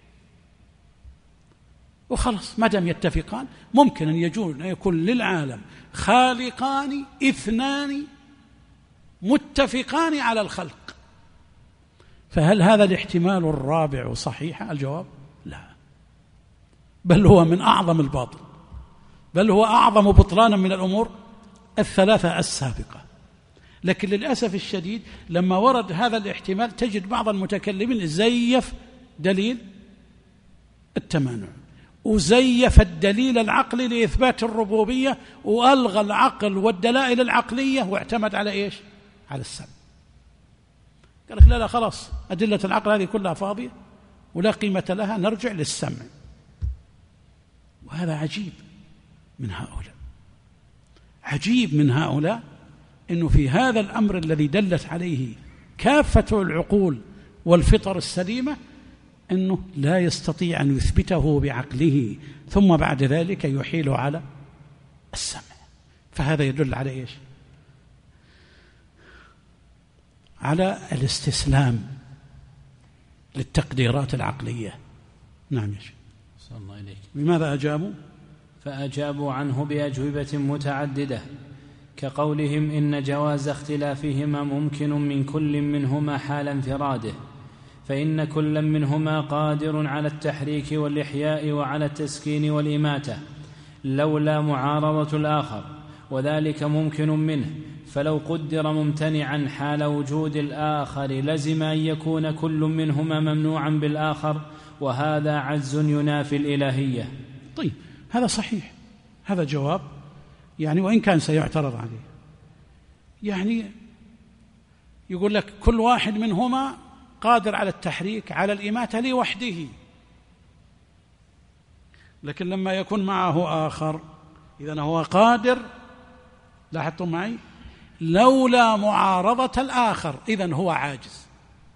وخلص. ما دام يتفقان ممكن أن يكون للعالم خالقان اثنان متفقان على الخلق. فهل هذا الاحتمال الرابع صحيح؟ الجواب لا، بل هو من أعظم الباطل، بل هو أعظم بطلانا من الأمور الثلاثة السابقة. لكن للأسف الشديد لما ورد هذا الاحتمال تجد بعض المتكلمين زيف دليل التمانع، وزيف الدليل العقلي لإثبات الربوبية، وألغى العقل والدلائل العقلية واعتمد على إيش؟ على السمع. قال لك لا خلاص، أدلة العقل هذه كلها فاضية ولا قيمة لها، نرجع للسمع. وهذا عجيب من هؤلاء، عجيب من هؤلاء إنه في هذا الأمر الذي دلت عليه كافة العقول والفطر السليمة أنه لا يستطيع أن يثبته بعقله، ثم بعد ذلك يحيل على السمع. فهذا يدل على إيش؟ على الاستسلام للتقديرات العقلية. نعم يا شيخ. صلى الله عليك. بماذا أجابوا؟ فأجابوا عنه بأجوبة متعددة، كقولهم إن جواز اختلافهما ممكن من كل منهما حال انفراده، فإن كل منهما قادر على التحريك والإحياء وعلى التسكين والإماتة لولا معارضة الآخر، وذلك ممكن منه، فلو قدر ممتنعا حال وجود الآخر لزم أن يكون كل منهما ممنوعا بالآخر، وهذا عجز ينافي الإلهية. طيب هذا صحيح، هذا جواب يعني وإن كان سيعترض عليه. يعني يقول لك كل واحد منهما قادر على التحريك على الإماتة لوحده، لكن لما يكون معه آخر إذن هو قادر، لاحظتم معي، لولا معارضة الآخر إذن هو عاجز.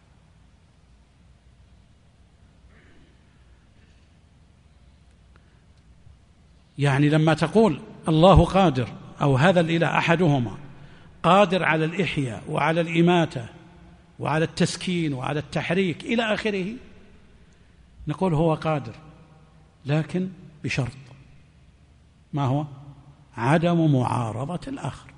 يعني لما تقول الله قادر أو هذا الإله أحدهما قادر على الإحياء وعلى الإماتة وعلى التسكين وعلى التحريك إلى آخره، نقول هو قادر، لكن بشرط، ما هو؟ عدم معارضة الآخر،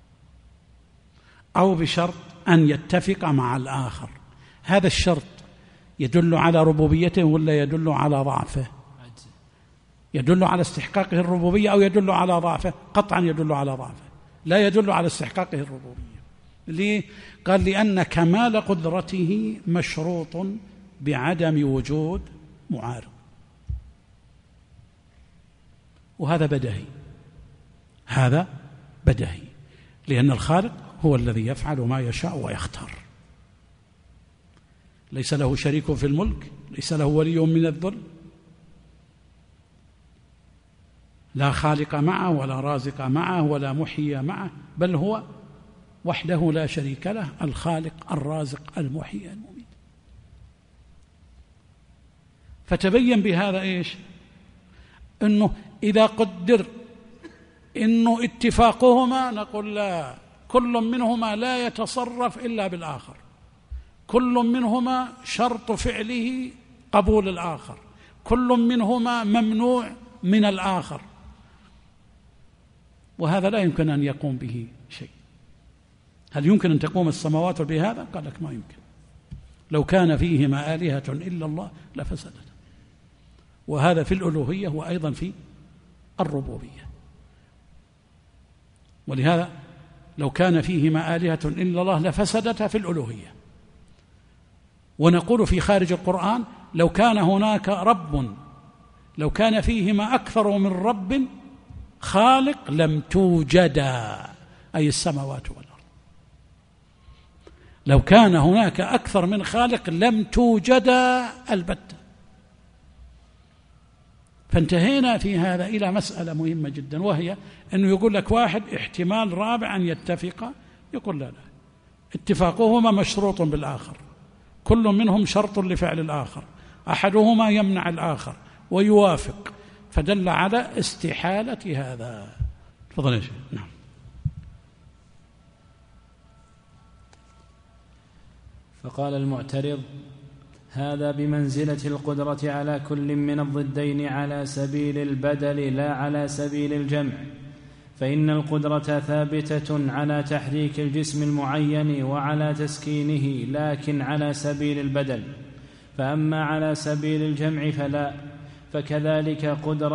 أو بشرط أن يتفق مع الآخر. هذا الشرط يدل على ربوبيته ولا يدل على ضعفه؟ يدل على استحقاقه الربوبية أو يدل على ضعفه؟ قطعا يدل على ضعفه، لا يدل على استحقاقه الربوبية. ليه؟ قال لأن كمال قدرته مشروط بعدم وجود معارض، وهذا بديهي، هذا بديهي، لأن الخالق هو الذي يفعل ما يشاء ويختار، ليس له شريك في الملك، ليس له ولي من الذل، لا خالق معه ولا رازق معه ولا محيي معه، بل هو وحده لا شريك له، الخالق الرازق المحيي المميت. فتبين بهذا إيش؟ إنه إذا قدر إنه اتفاقهما، نقول لا، كل منهما لا يتصرف إلا بالآخر، كل منهما شرط فعله قبول الآخر، كل منهما ممنوع من الآخر، وهذا لا يمكن أن يقوم به شيء. هل يمكن أن تقوم السماوات بهذا؟ قال لك ما يمكن. لو كان فيهما آلهة إلا الله لفسدت. وهذا في الألوهية وأيضا في الربوبية. ولهذا لو كان فيهما آلهة إلا الله لفسدتا في الألوهية. ونقول في خارج القرآن لو كان هناك رب، لو كان فيهما أكثر من رب خالق لم توجدا، أي السماوات والأرض. لو كان هناك أكثر من خالق لم توجدا البتة. فانتهينا في هذا إلى مسألة مهمة جدا، وهي أنه يقول لك واحد احتمال رابع أن يتفق، يقول لا، اتفاقهما مشروط بالآخر، كل منهم شرط لفعل الآخر، أحدهما يمنع الآخر ويوافق، فدل على استحالة هذا. تفضل يا شيخ. نعم. فقال المعترض: هذا بمنزلة القدرة على كل من الضدين على سبيل البدل لا على سبيل الجمع، فإن القدرة ثابتة على تحريك الجسم المعين وعلى تسكينه، لكن على سبيل البدل، فأما على سبيل الجمع فلا، فكذلك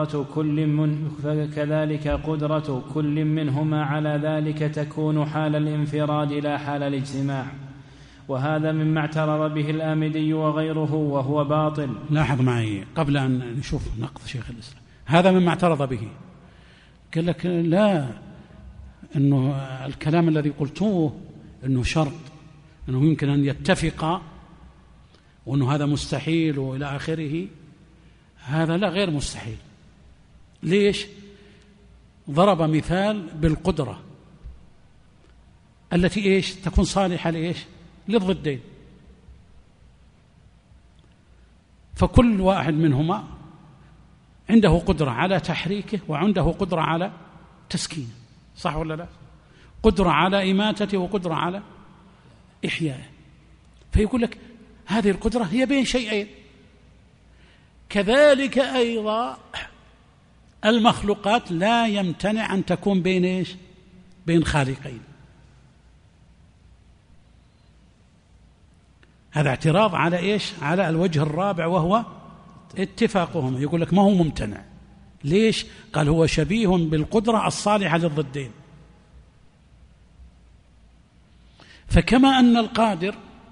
قدرة كل منهما على ذلك تكون حال الانفراد لا حال الاجتماع. وهذا مما اعترض به الآمدي وغيره وهو باطل. لاحظ معي قبل أن نشوف نقد شيخ الإسلام، هذا مما اعترض به. قال لك لا، أنه الكلام الذي قلتوه أنه شرط، أنه يمكن أن يتفق، وأنه هذا مستحيل وإلى آخره، هذا لا، غير مستحيل. ليش؟ ضرب مثال بالقدرة التي إيش تكون صالحة لإيش؟ للضدين. فكل واحد منهما عنده قدرة على تحريكه وعنده قدرة على تسكينه، صح ولا لا؟ قدرة على إماتته وقدرة على إحيائه. فيقول لك هذه القدرة هي بين شيئين. كذلك أيضا المخلوقات لا يمتنع أن تكون بين إيش؟ بين خالقين. هذا اعتراض على إيش؟ على الوجه الرابع وهو اتفاقهم. يقول لك ما هو ممتنع. ليش؟ قال هو شبيه بالقدرة الصالحة للضدين. فكما أن القادر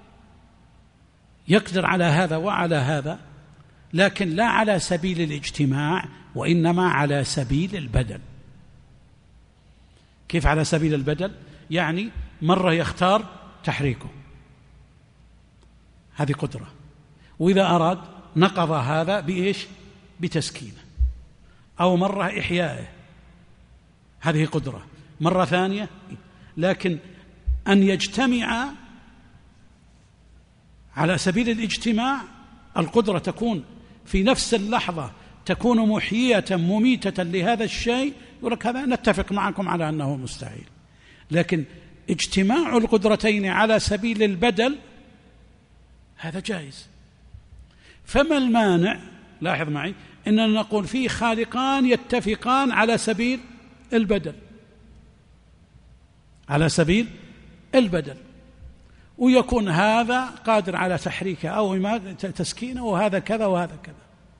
يقدر على هذا وعلى هذا، لكن لا على سبيل الاجتماع، وإنما على سبيل البدل. كيف على سبيل البدل؟ يعني مرة يختار تحريكه، هذه قدرة، وإذا أراد نقض هذا بإيش؟ بتسكينه. أو مرة إحيائه، هذه قدرة. مرة ثانية، لكن أن يجتمع على سبيل الاجتماع، القدرة تكون في نفس اللحظة تكون محيية مميتة لهذا الشيء، يقول لك هذا نتفق معكم على أنه مستحيل. لكن اجتماع القدرتين على سبيل البدل هذا جائز. فما المانع؟ لاحظ معي إننا نقول فيه خالقان يتفقان على سبيل البدل، على سبيل البدل، ويكون هذا قادر على تحريكه أو تسكينه، وهذا كذا وهذا كذا.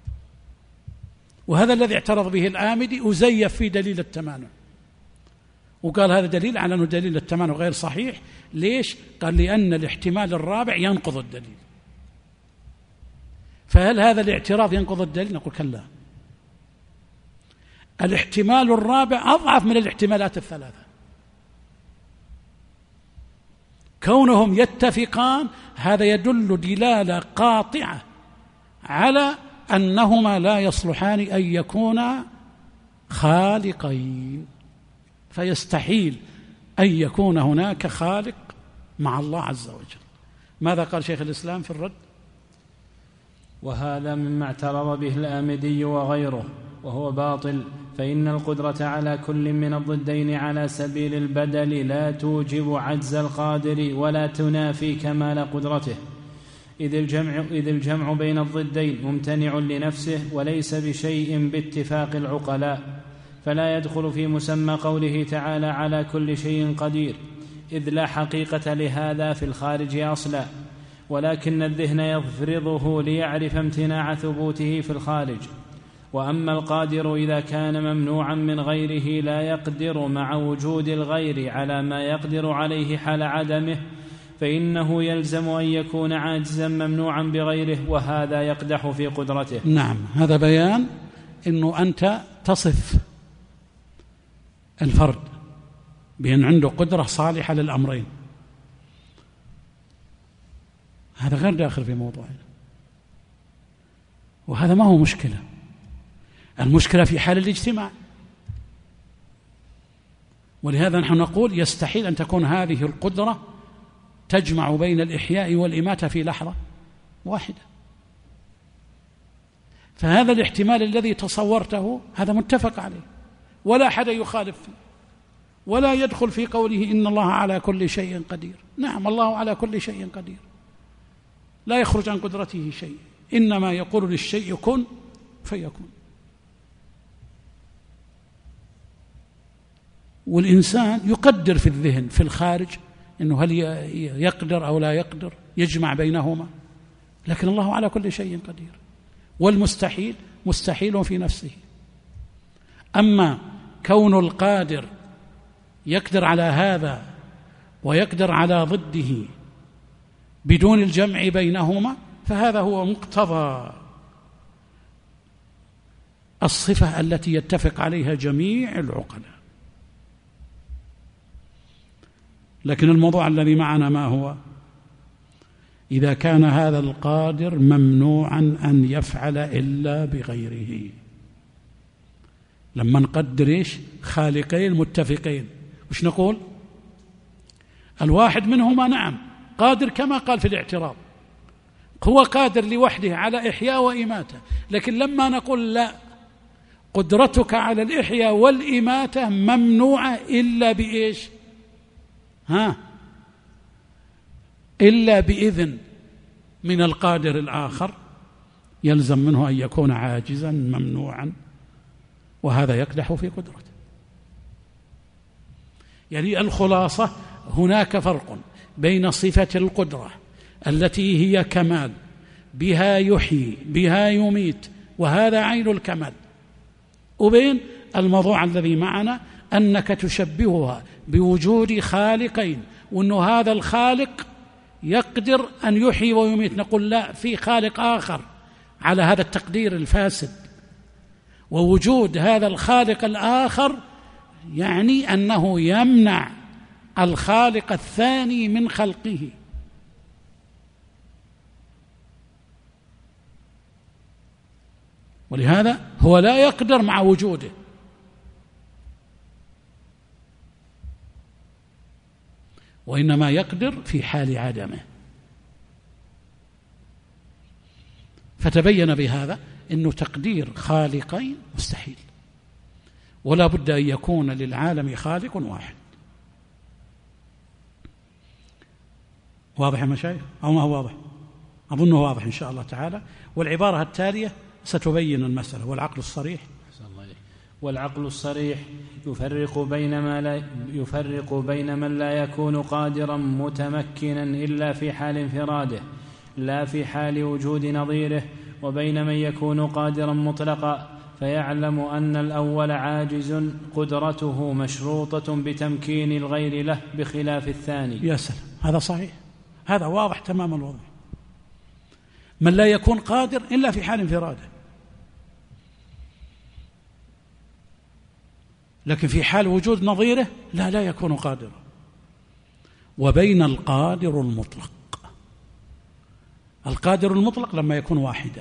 وهذا الذي اعترض به الآمدي وزيف في دليل التمانع، وقال هذا دليل على أنه دليل التمانع غير صحيح. ليش؟ قال لأن الاحتمال الرابع ينقض الدليل. فهل هذا الاعتراض ينقض الدليل؟ نقول كلا، الاحتمال الرابع أضعف من الاحتمالات الثلاثة. كونهم يتفقان هذا يدل دلالة قاطعة على أنهما لا يصلحان أن يكونا خالقين، فيستحيل أن يكون هناك خالق مع الله عز وجل. ماذا قال شيخ الإسلام في الرد؟ وهذا مما اعترض به الآمدي وغيره وهو باطل، فإن القدرة على كل من الضدين على سبيل البدل لا توجب عجز القادر ولا تنافي كمال قدرته، إذ الجمع بين الضدين ممتنع لنفسه وليس بشيء باتفاق العقلاء، فلا يدخل في مسمى قوله تعالى على كل شيء قدير، إذ لا حقيقة لهذا في الخارج أصلا، ولكن الذهن يفرضه ليعرف امتناع ثبوته في الخارج. وأما القادر إذا كان ممنوعا من غيره لا يقدر مع وجود الغير على ما يقدر عليه حال عدمه، فإنه يلزم أن يكون عاجزا ممنوعا بغيره، وهذا يقدح في قدرته. نعم، هذا بيان أنه أنت تصف الفرد بأن عنده قدرة صالحة للأمرين، هذا غير داخل في موضوعنا، وهذا ما هو مشكلة. المشكلة في حال الاجتماع، ولهذا نحن نقول يستحيل أن تكون هذه القدرة تجمع بين الإحياء والإماتة في لحظة واحدة. فهذا الاحتمال الذي تصورته هذا متفق عليه، ولا أحد يخالف فيه، ولا يدخل في قوله إن الله على كل شيء قدير. نعم، الله على كل شيء قدير، لا يخرج عن قدرته شيء، إنما يقول للشيء كن فيكون. والإنسان يقدر في الذهن في الخارج إنه هل يقدر أو لا يقدر، يجمع بينهما، لكن الله على كل شيء قدير، والمستحيل مستحيل في نفسه. أما كون القادر يقدر على هذا ويقدر على ضده بدون الجمع بينهما، فهذا هو مقتضى الصفة التي يتفق عليها جميع العقلاء. لكن الموضوع الذي معنا ما هو؟ إذا كان هذا القادر ممنوعا أن يفعل إلا بغيره، لما نقدر إيش؟ خالقين متفقين، وش نقول؟ الواحد منهما نعم قادر كما قال في الاعتراض، هو قادر لوحده على إحياء وإماتة، لكن لما نقول لا، قدرتك على الإحياء والإماتة ممنوعة إلا بإيش؟ إلا بإذن من القادر الآخر، يلزم منه أن يكون عاجزا ممنوعا، وهذا يقدح في قدرته. يعني الخلاصة هناك فرق بين صفة القدرة التي هي كمال، بها يحيي بها يميت وهذا عين الكمال، وبين الموضوع الذي معنا أنك تشبهها بوجود خالقين، وأنه هذا الخالق يقدر أن يحيي ويميت. نقول لا، في خالق آخر على هذا التقدير الفاسد، ووجود هذا الخالق الآخر يعني أنه يمنع الخالق الثاني من خلقه. ولهذا هو لا يقدر مع وجوده، وإنما يقدر في حال عدمه. فتبين بهذا أنه تقدير خالقين مستحيل، ولا بد أن يكون للعالم خالق واحد. واضح يا مشايخ أو ما هو واضح؟ أظنه واضح إن شاء الله تعالى. والعبارة التالية ستبين المسألة. والعقل الصريح، والعقل الصريح يفرق بين من لا يكون قادرا متمكنا إلا في حال انفراده لا في حال وجود نظيره، وبين من يكون قادرا مطلقا فيعلم أن الأول عاجز قدرته مشروطة بتمكين الغير له بخلاف الثاني. يا سلام، هذا صحيح، هذا واضح تمام الوضع. من لا يكون قادر إلا في حال انفراده، لكن في حال وجود نظيره لا يكون قادرا. وبين القادر المطلق، القادر المطلق لما يكون واحدا،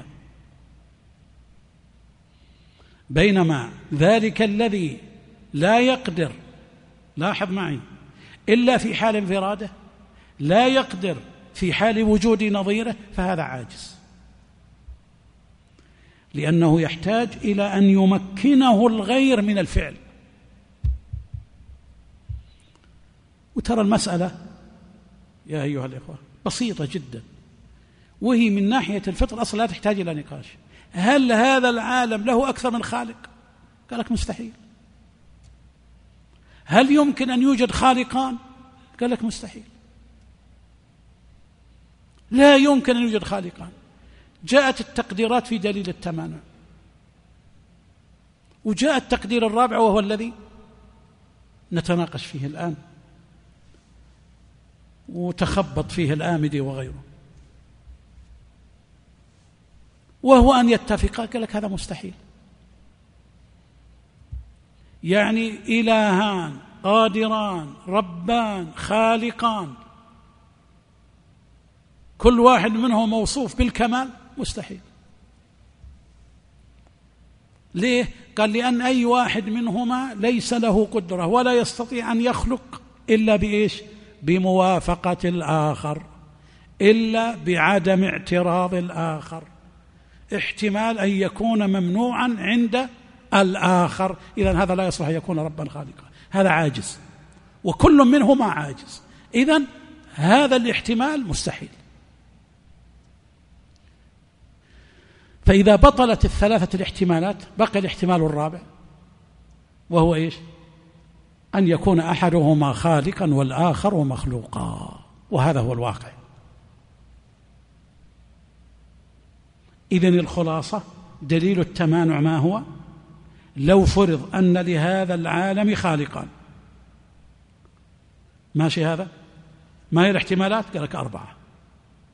بينما ذلك الذي لا يقدر، لاحظ معي، إلا في حال انفراده، لا يقدر في حال وجود نظيره، فهذا عاجز، لأنه يحتاج إلى أن يمكنه الغير من الفعل. وترى المسألة يا أيها الإخوة بسيطة جدا، وهي من ناحية الفطر أصلا لا تحتاج إلى نقاش. هل هذا العالم له أكثر من خالق؟ قال لك مستحيل. هل يمكن أن يوجد خالقان؟ قال لك مستحيل، لا يمكن أن يوجد خالقان. جاءت التقديرات في دليل التمانع، وجاء التقدير الرابع وهو الذي نتناقش فيه الآن وتخبط فيه الآمدي وغيره، وهو أن يتفقا. قال لك هذا مستحيل. يعني إلهان قادران ربان خالقان كل واحد منهم موصوف بالكمال، مستحيل. ليه؟ قال لأن أي واحد منهما ليس له قدرة ولا يستطيع أن يخلق إلا بإيش؟ بموافقة الآخر، إلا بعدم اعتراض الآخر. احتمال أن يكون ممنوعا عند الآخر، إذن هذا لا يصلح أن يكون ربا خالقا، هذا عاجز، وكل منهما عاجز، إذن هذا الاحتمال مستحيل. فإذا بطلت الثلاثة الاحتمالات بقي الاحتمال الرابع، وهو إيش؟ أن يكون أحدهما خالقا والآخر مخلوقا، وهذا هو الواقع. إذن الخلاصة دليل التمانع ما هو؟ لو فرض أن لهذا العالم خالقان، ماشي هذا؟ ما هي الاحتمالات؟ قال لك 4.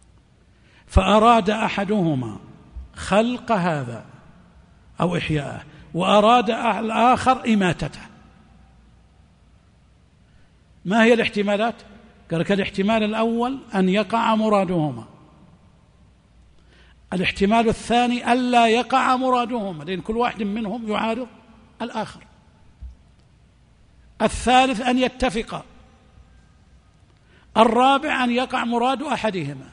فأراد أحدهما خلق هذا أو إحياءه وأراد الآخر إماتته، ما هي الاحتمالات؟ قال لك الاحتمال الأول أن يقع مرادهما، الاحتمال الثاني ألا يقع مرادهما لأن كل واحد منهم يعارض الآخر، الثالث أن يتفقا، الرابع أن يقع مراد أحدهما.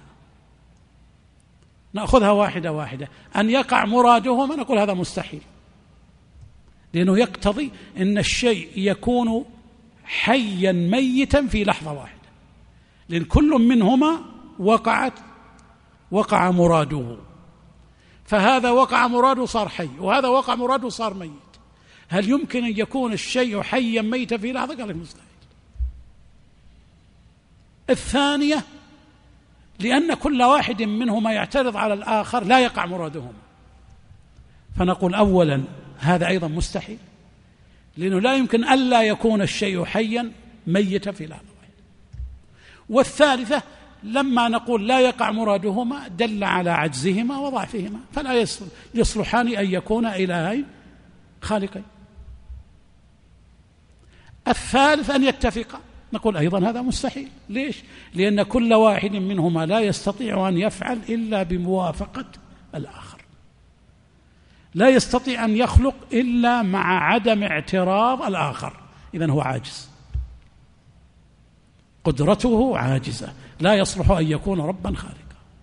نأخذها واحدة واحدة. أن يقع مرادهما نقول هذا مستحيل، لأنه يقتضي أن الشيء يكون حيا ميتا في لحظة واحدة، لأن كل منهما وقع مراده، فهذا وقع مراده صار حي وهذا وقع مراده صار ميت. هل يمكن أن يكون الشيء حيا ميتا في لحظة؟ قال لك مستحيل. الثانية لأن كل واحد منهما يعترض على الآخر لا يقع مرادهما، فنقول أولا هذا أيضا مستحيل، لأنه لا يمكن ألا يكون الشيء حيا ميتا في لحظة واحدة. والثالثة لما نقول لا يقع مرادهما دل على عجزهما وضعفهما، فلا يصلحان أن يكونا إلهين خالقين. الثالث أن يتفقا، نقول أيضا هذا مستحيل. ليش؟ لأن كل واحد منهما لا يستطيع أن يفعل إلا بموافقة الآخر، لا يستطيع أن يخلق إلا مع عدم اعتراض الآخر، إذن هو عاجز، قدرته عاجزة، لا يصلح أن يكون ربا خالقا.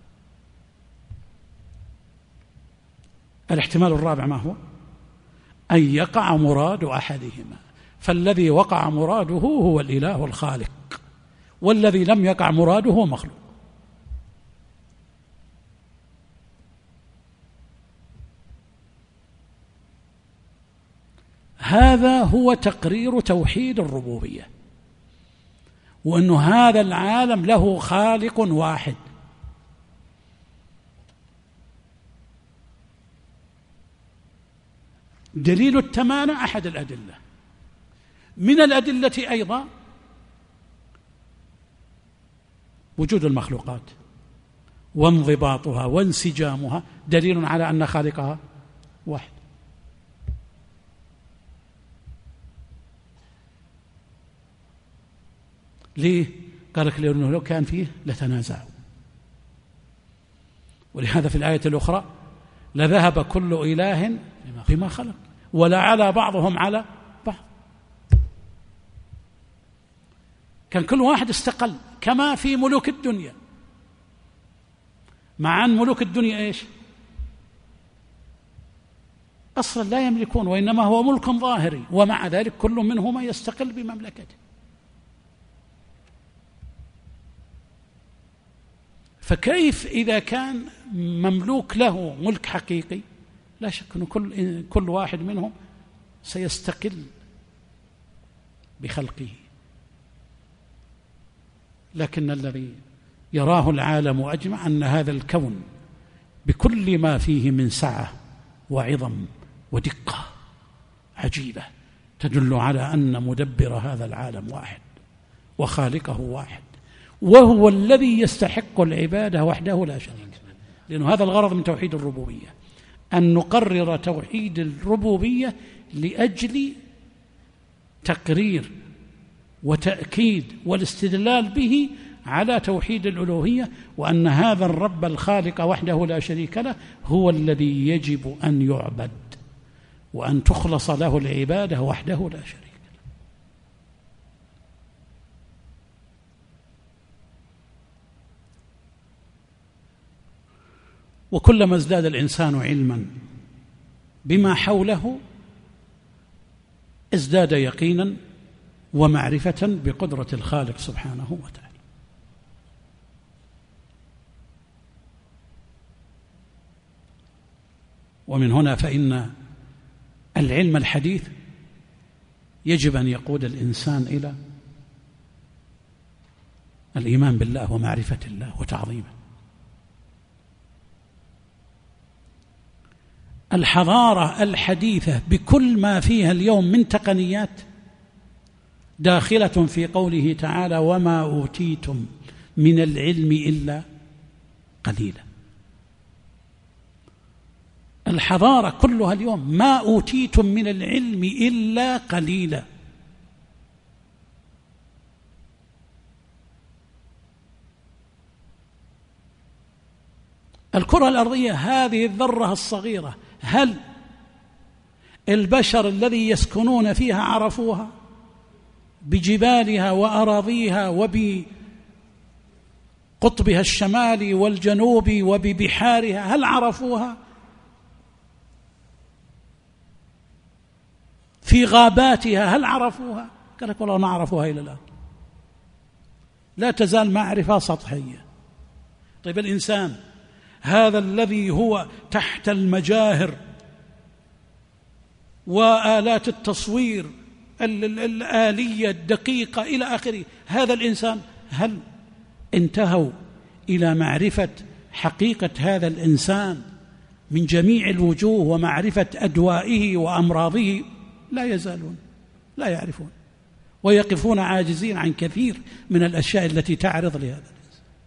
الاحتمال الرابع ما هو؟ أن يقع مراد أحدهما، فالذي وقع مراده هو الإله الخالق، والذي لم يقع مراده هو مخلوق. هذا هو تقرير توحيد الربوبية، وأن هذا العالم له خالق واحد. دليل التمانع أحد الأدلة. من الأدلة أيضا وجود المخلوقات وانضباطها وانسجامها دليل على أن خالقها واحد. ليه؟ قال لك لأنه لو كان فيه لتنازعوا، ولهذا في الآية الأخرى لذهب كل إله بما خلق ولعلى بعضهم على بعض. كان كل واحد استقل كما في ملوك الدنيا، مع أن ملوك الدنيا إيش؟ أصلا لا يملكون، وإنما هو ملك ظاهري، ومع ذلك كل منهما يستقل بمملكته. فكيف إذا كان مملوك له ملك حقيقي؟ لا شك أن كل واحد منهم سيستقل بخلقه، لكن الذي يراه العالم أجمع أن هذا الكون بكل ما فيه من سعة وعظم ودقة عجيبة تدل على أن مدبر هذا العالم واحد وخالقه واحد، وهو الذي يستحق العبادة وحده لا شريك له. لأن هذا الغرض من توحيد الربوبية، أن نقرر توحيد الربوبية لأجل تقرير وتأكيد والاستدلال به على توحيد الألوهية، وأن هذا الرب الخالق وحده لا شريك له هو الذي يجب أن يعبد وأن تخلص له العبادة وحده لا شريك له. وكلما ازداد الإنسان علما بما حوله ازداد يقينا ومعرفة بقدرة الخالق سبحانه وتعالى. ومن هنا فإن العلم الحديث يجب أن يقود الإنسان إلى الإيمان بالله ومعرفة الله وتعظيمه. الحضارة الحديثة بكل ما فيها اليوم من تقنيات داخلة في قوله تعالى: وما أوتيتم من العلم إلا قليلا. الحضارة كلها اليوم ما أوتيتم من العلم إلا قليلا. الكرة الأرضية هذه الذرة الصغيرة، هل البشر الذي يسكنون فيها عرفوها بجبالها وأراضيها وبقطبها الشمالي والجنوبي وببحارها؟ هل عرفوها؟ في غاباتها هل عرفوها؟ قال لك والله ما عرفوها إلى الآن، لا تزال معرفة سطحية. طيب الإنسان هذا الذي هو تحت المجاهر وآلات التصوير الآلية الدقيقة إلى آخره، هذا الإنسان هل انتهوا إلى معرفة حقيقة هذا الإنسان من جميع الوجوه ومعرفة أدوائه وأمراضه؟ لا يزالون لا يعرفون، ويقفون عاجزين عن كثير من الأشياء التي تعرض لهذا الإنسان.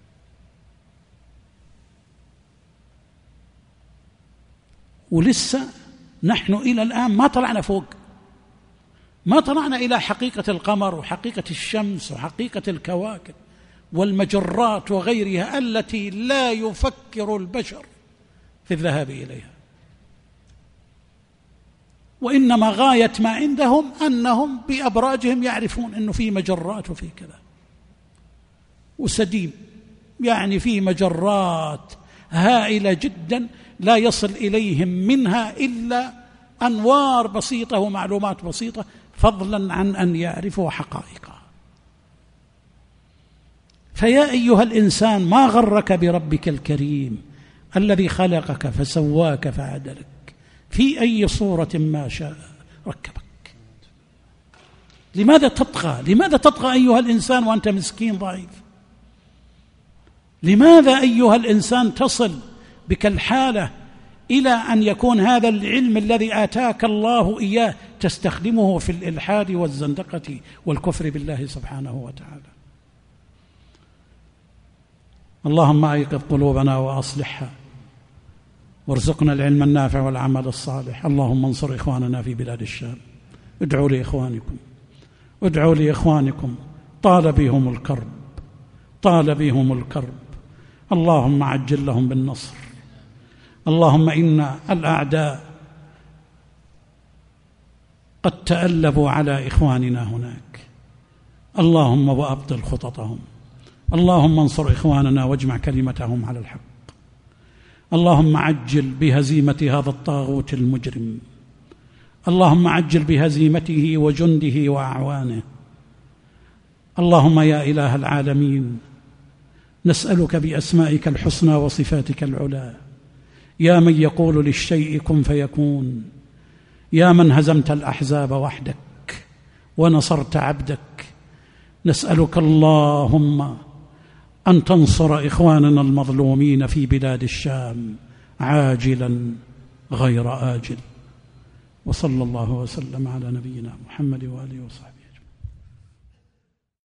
ولسه نحن إلى الآن ما طلعنا فوق، ما طلعنا إلى حقيقة القمر وحقيقة الشمس وحقيقة الكواكب والمجرات وغيرها التي لا يفكر البشر في الذهاب إليها، وإنما غاية ما عندهم أنهم بأبراجهم يعرفون أنه في مجرات وفي كذا وسديم، يعني في مجرات هائلة جدا لا يصل إليهم منها إلا أنوار بسيطة ومعلومات بسيطة، فضلا عن أن يعرفوا حقائقها. فيا أيها الإنسان ما غرك بربك الكريم الذي خلقك فسواك فعدلك في أي صورة ما شاء ركبك. لماذا تطغى؟ لماذا تطغى أيها الإنسان وأنت مسكين ضعيف؟ لماذا أيها الإنسان تصل بك الحالة إلى أن يكون هذا العلم الذي آتاك الله إياه تستخدمه في الإلحاد والزندقة والكفر بالله سبحانه وتعالى؟ اللهم أيقظ قلوبنا وأصلحها وارزقنا العلم النافع والعمل الصالح. اللهم انصر إخواننا في بلاد الشام، ادعوا لإخوانكم، ادعوا لإخوانكم، طال بهم الكرب، طال بهم الكرب. اللهم عجل لهم بالنصر. اللهم إن الأعداء قد تألبوا على إخواننا هناك، اللهم وأبطل خططهم. اللهم انصر إخواننا واجمع كلمتهم على الحق. اللهم عجل بهزيمة هذا الطاغوت المجرم، اللهم عجل بهزيمته وجنده وأعوانه. اللهم يا إله العالمين نسألك بأسمائك الحسنى وصفاتك العلى، يا من يقول للشيء كن فيكون، يا من هزمت الأحزاب وحدك ونصرت عبدك، نسألك اللهم أن تنصر إخواننا المظلومين في بلاد الشام عاجلا غير آجل. وصلى الله وسلم على نبينا محمد وآله وصحبه.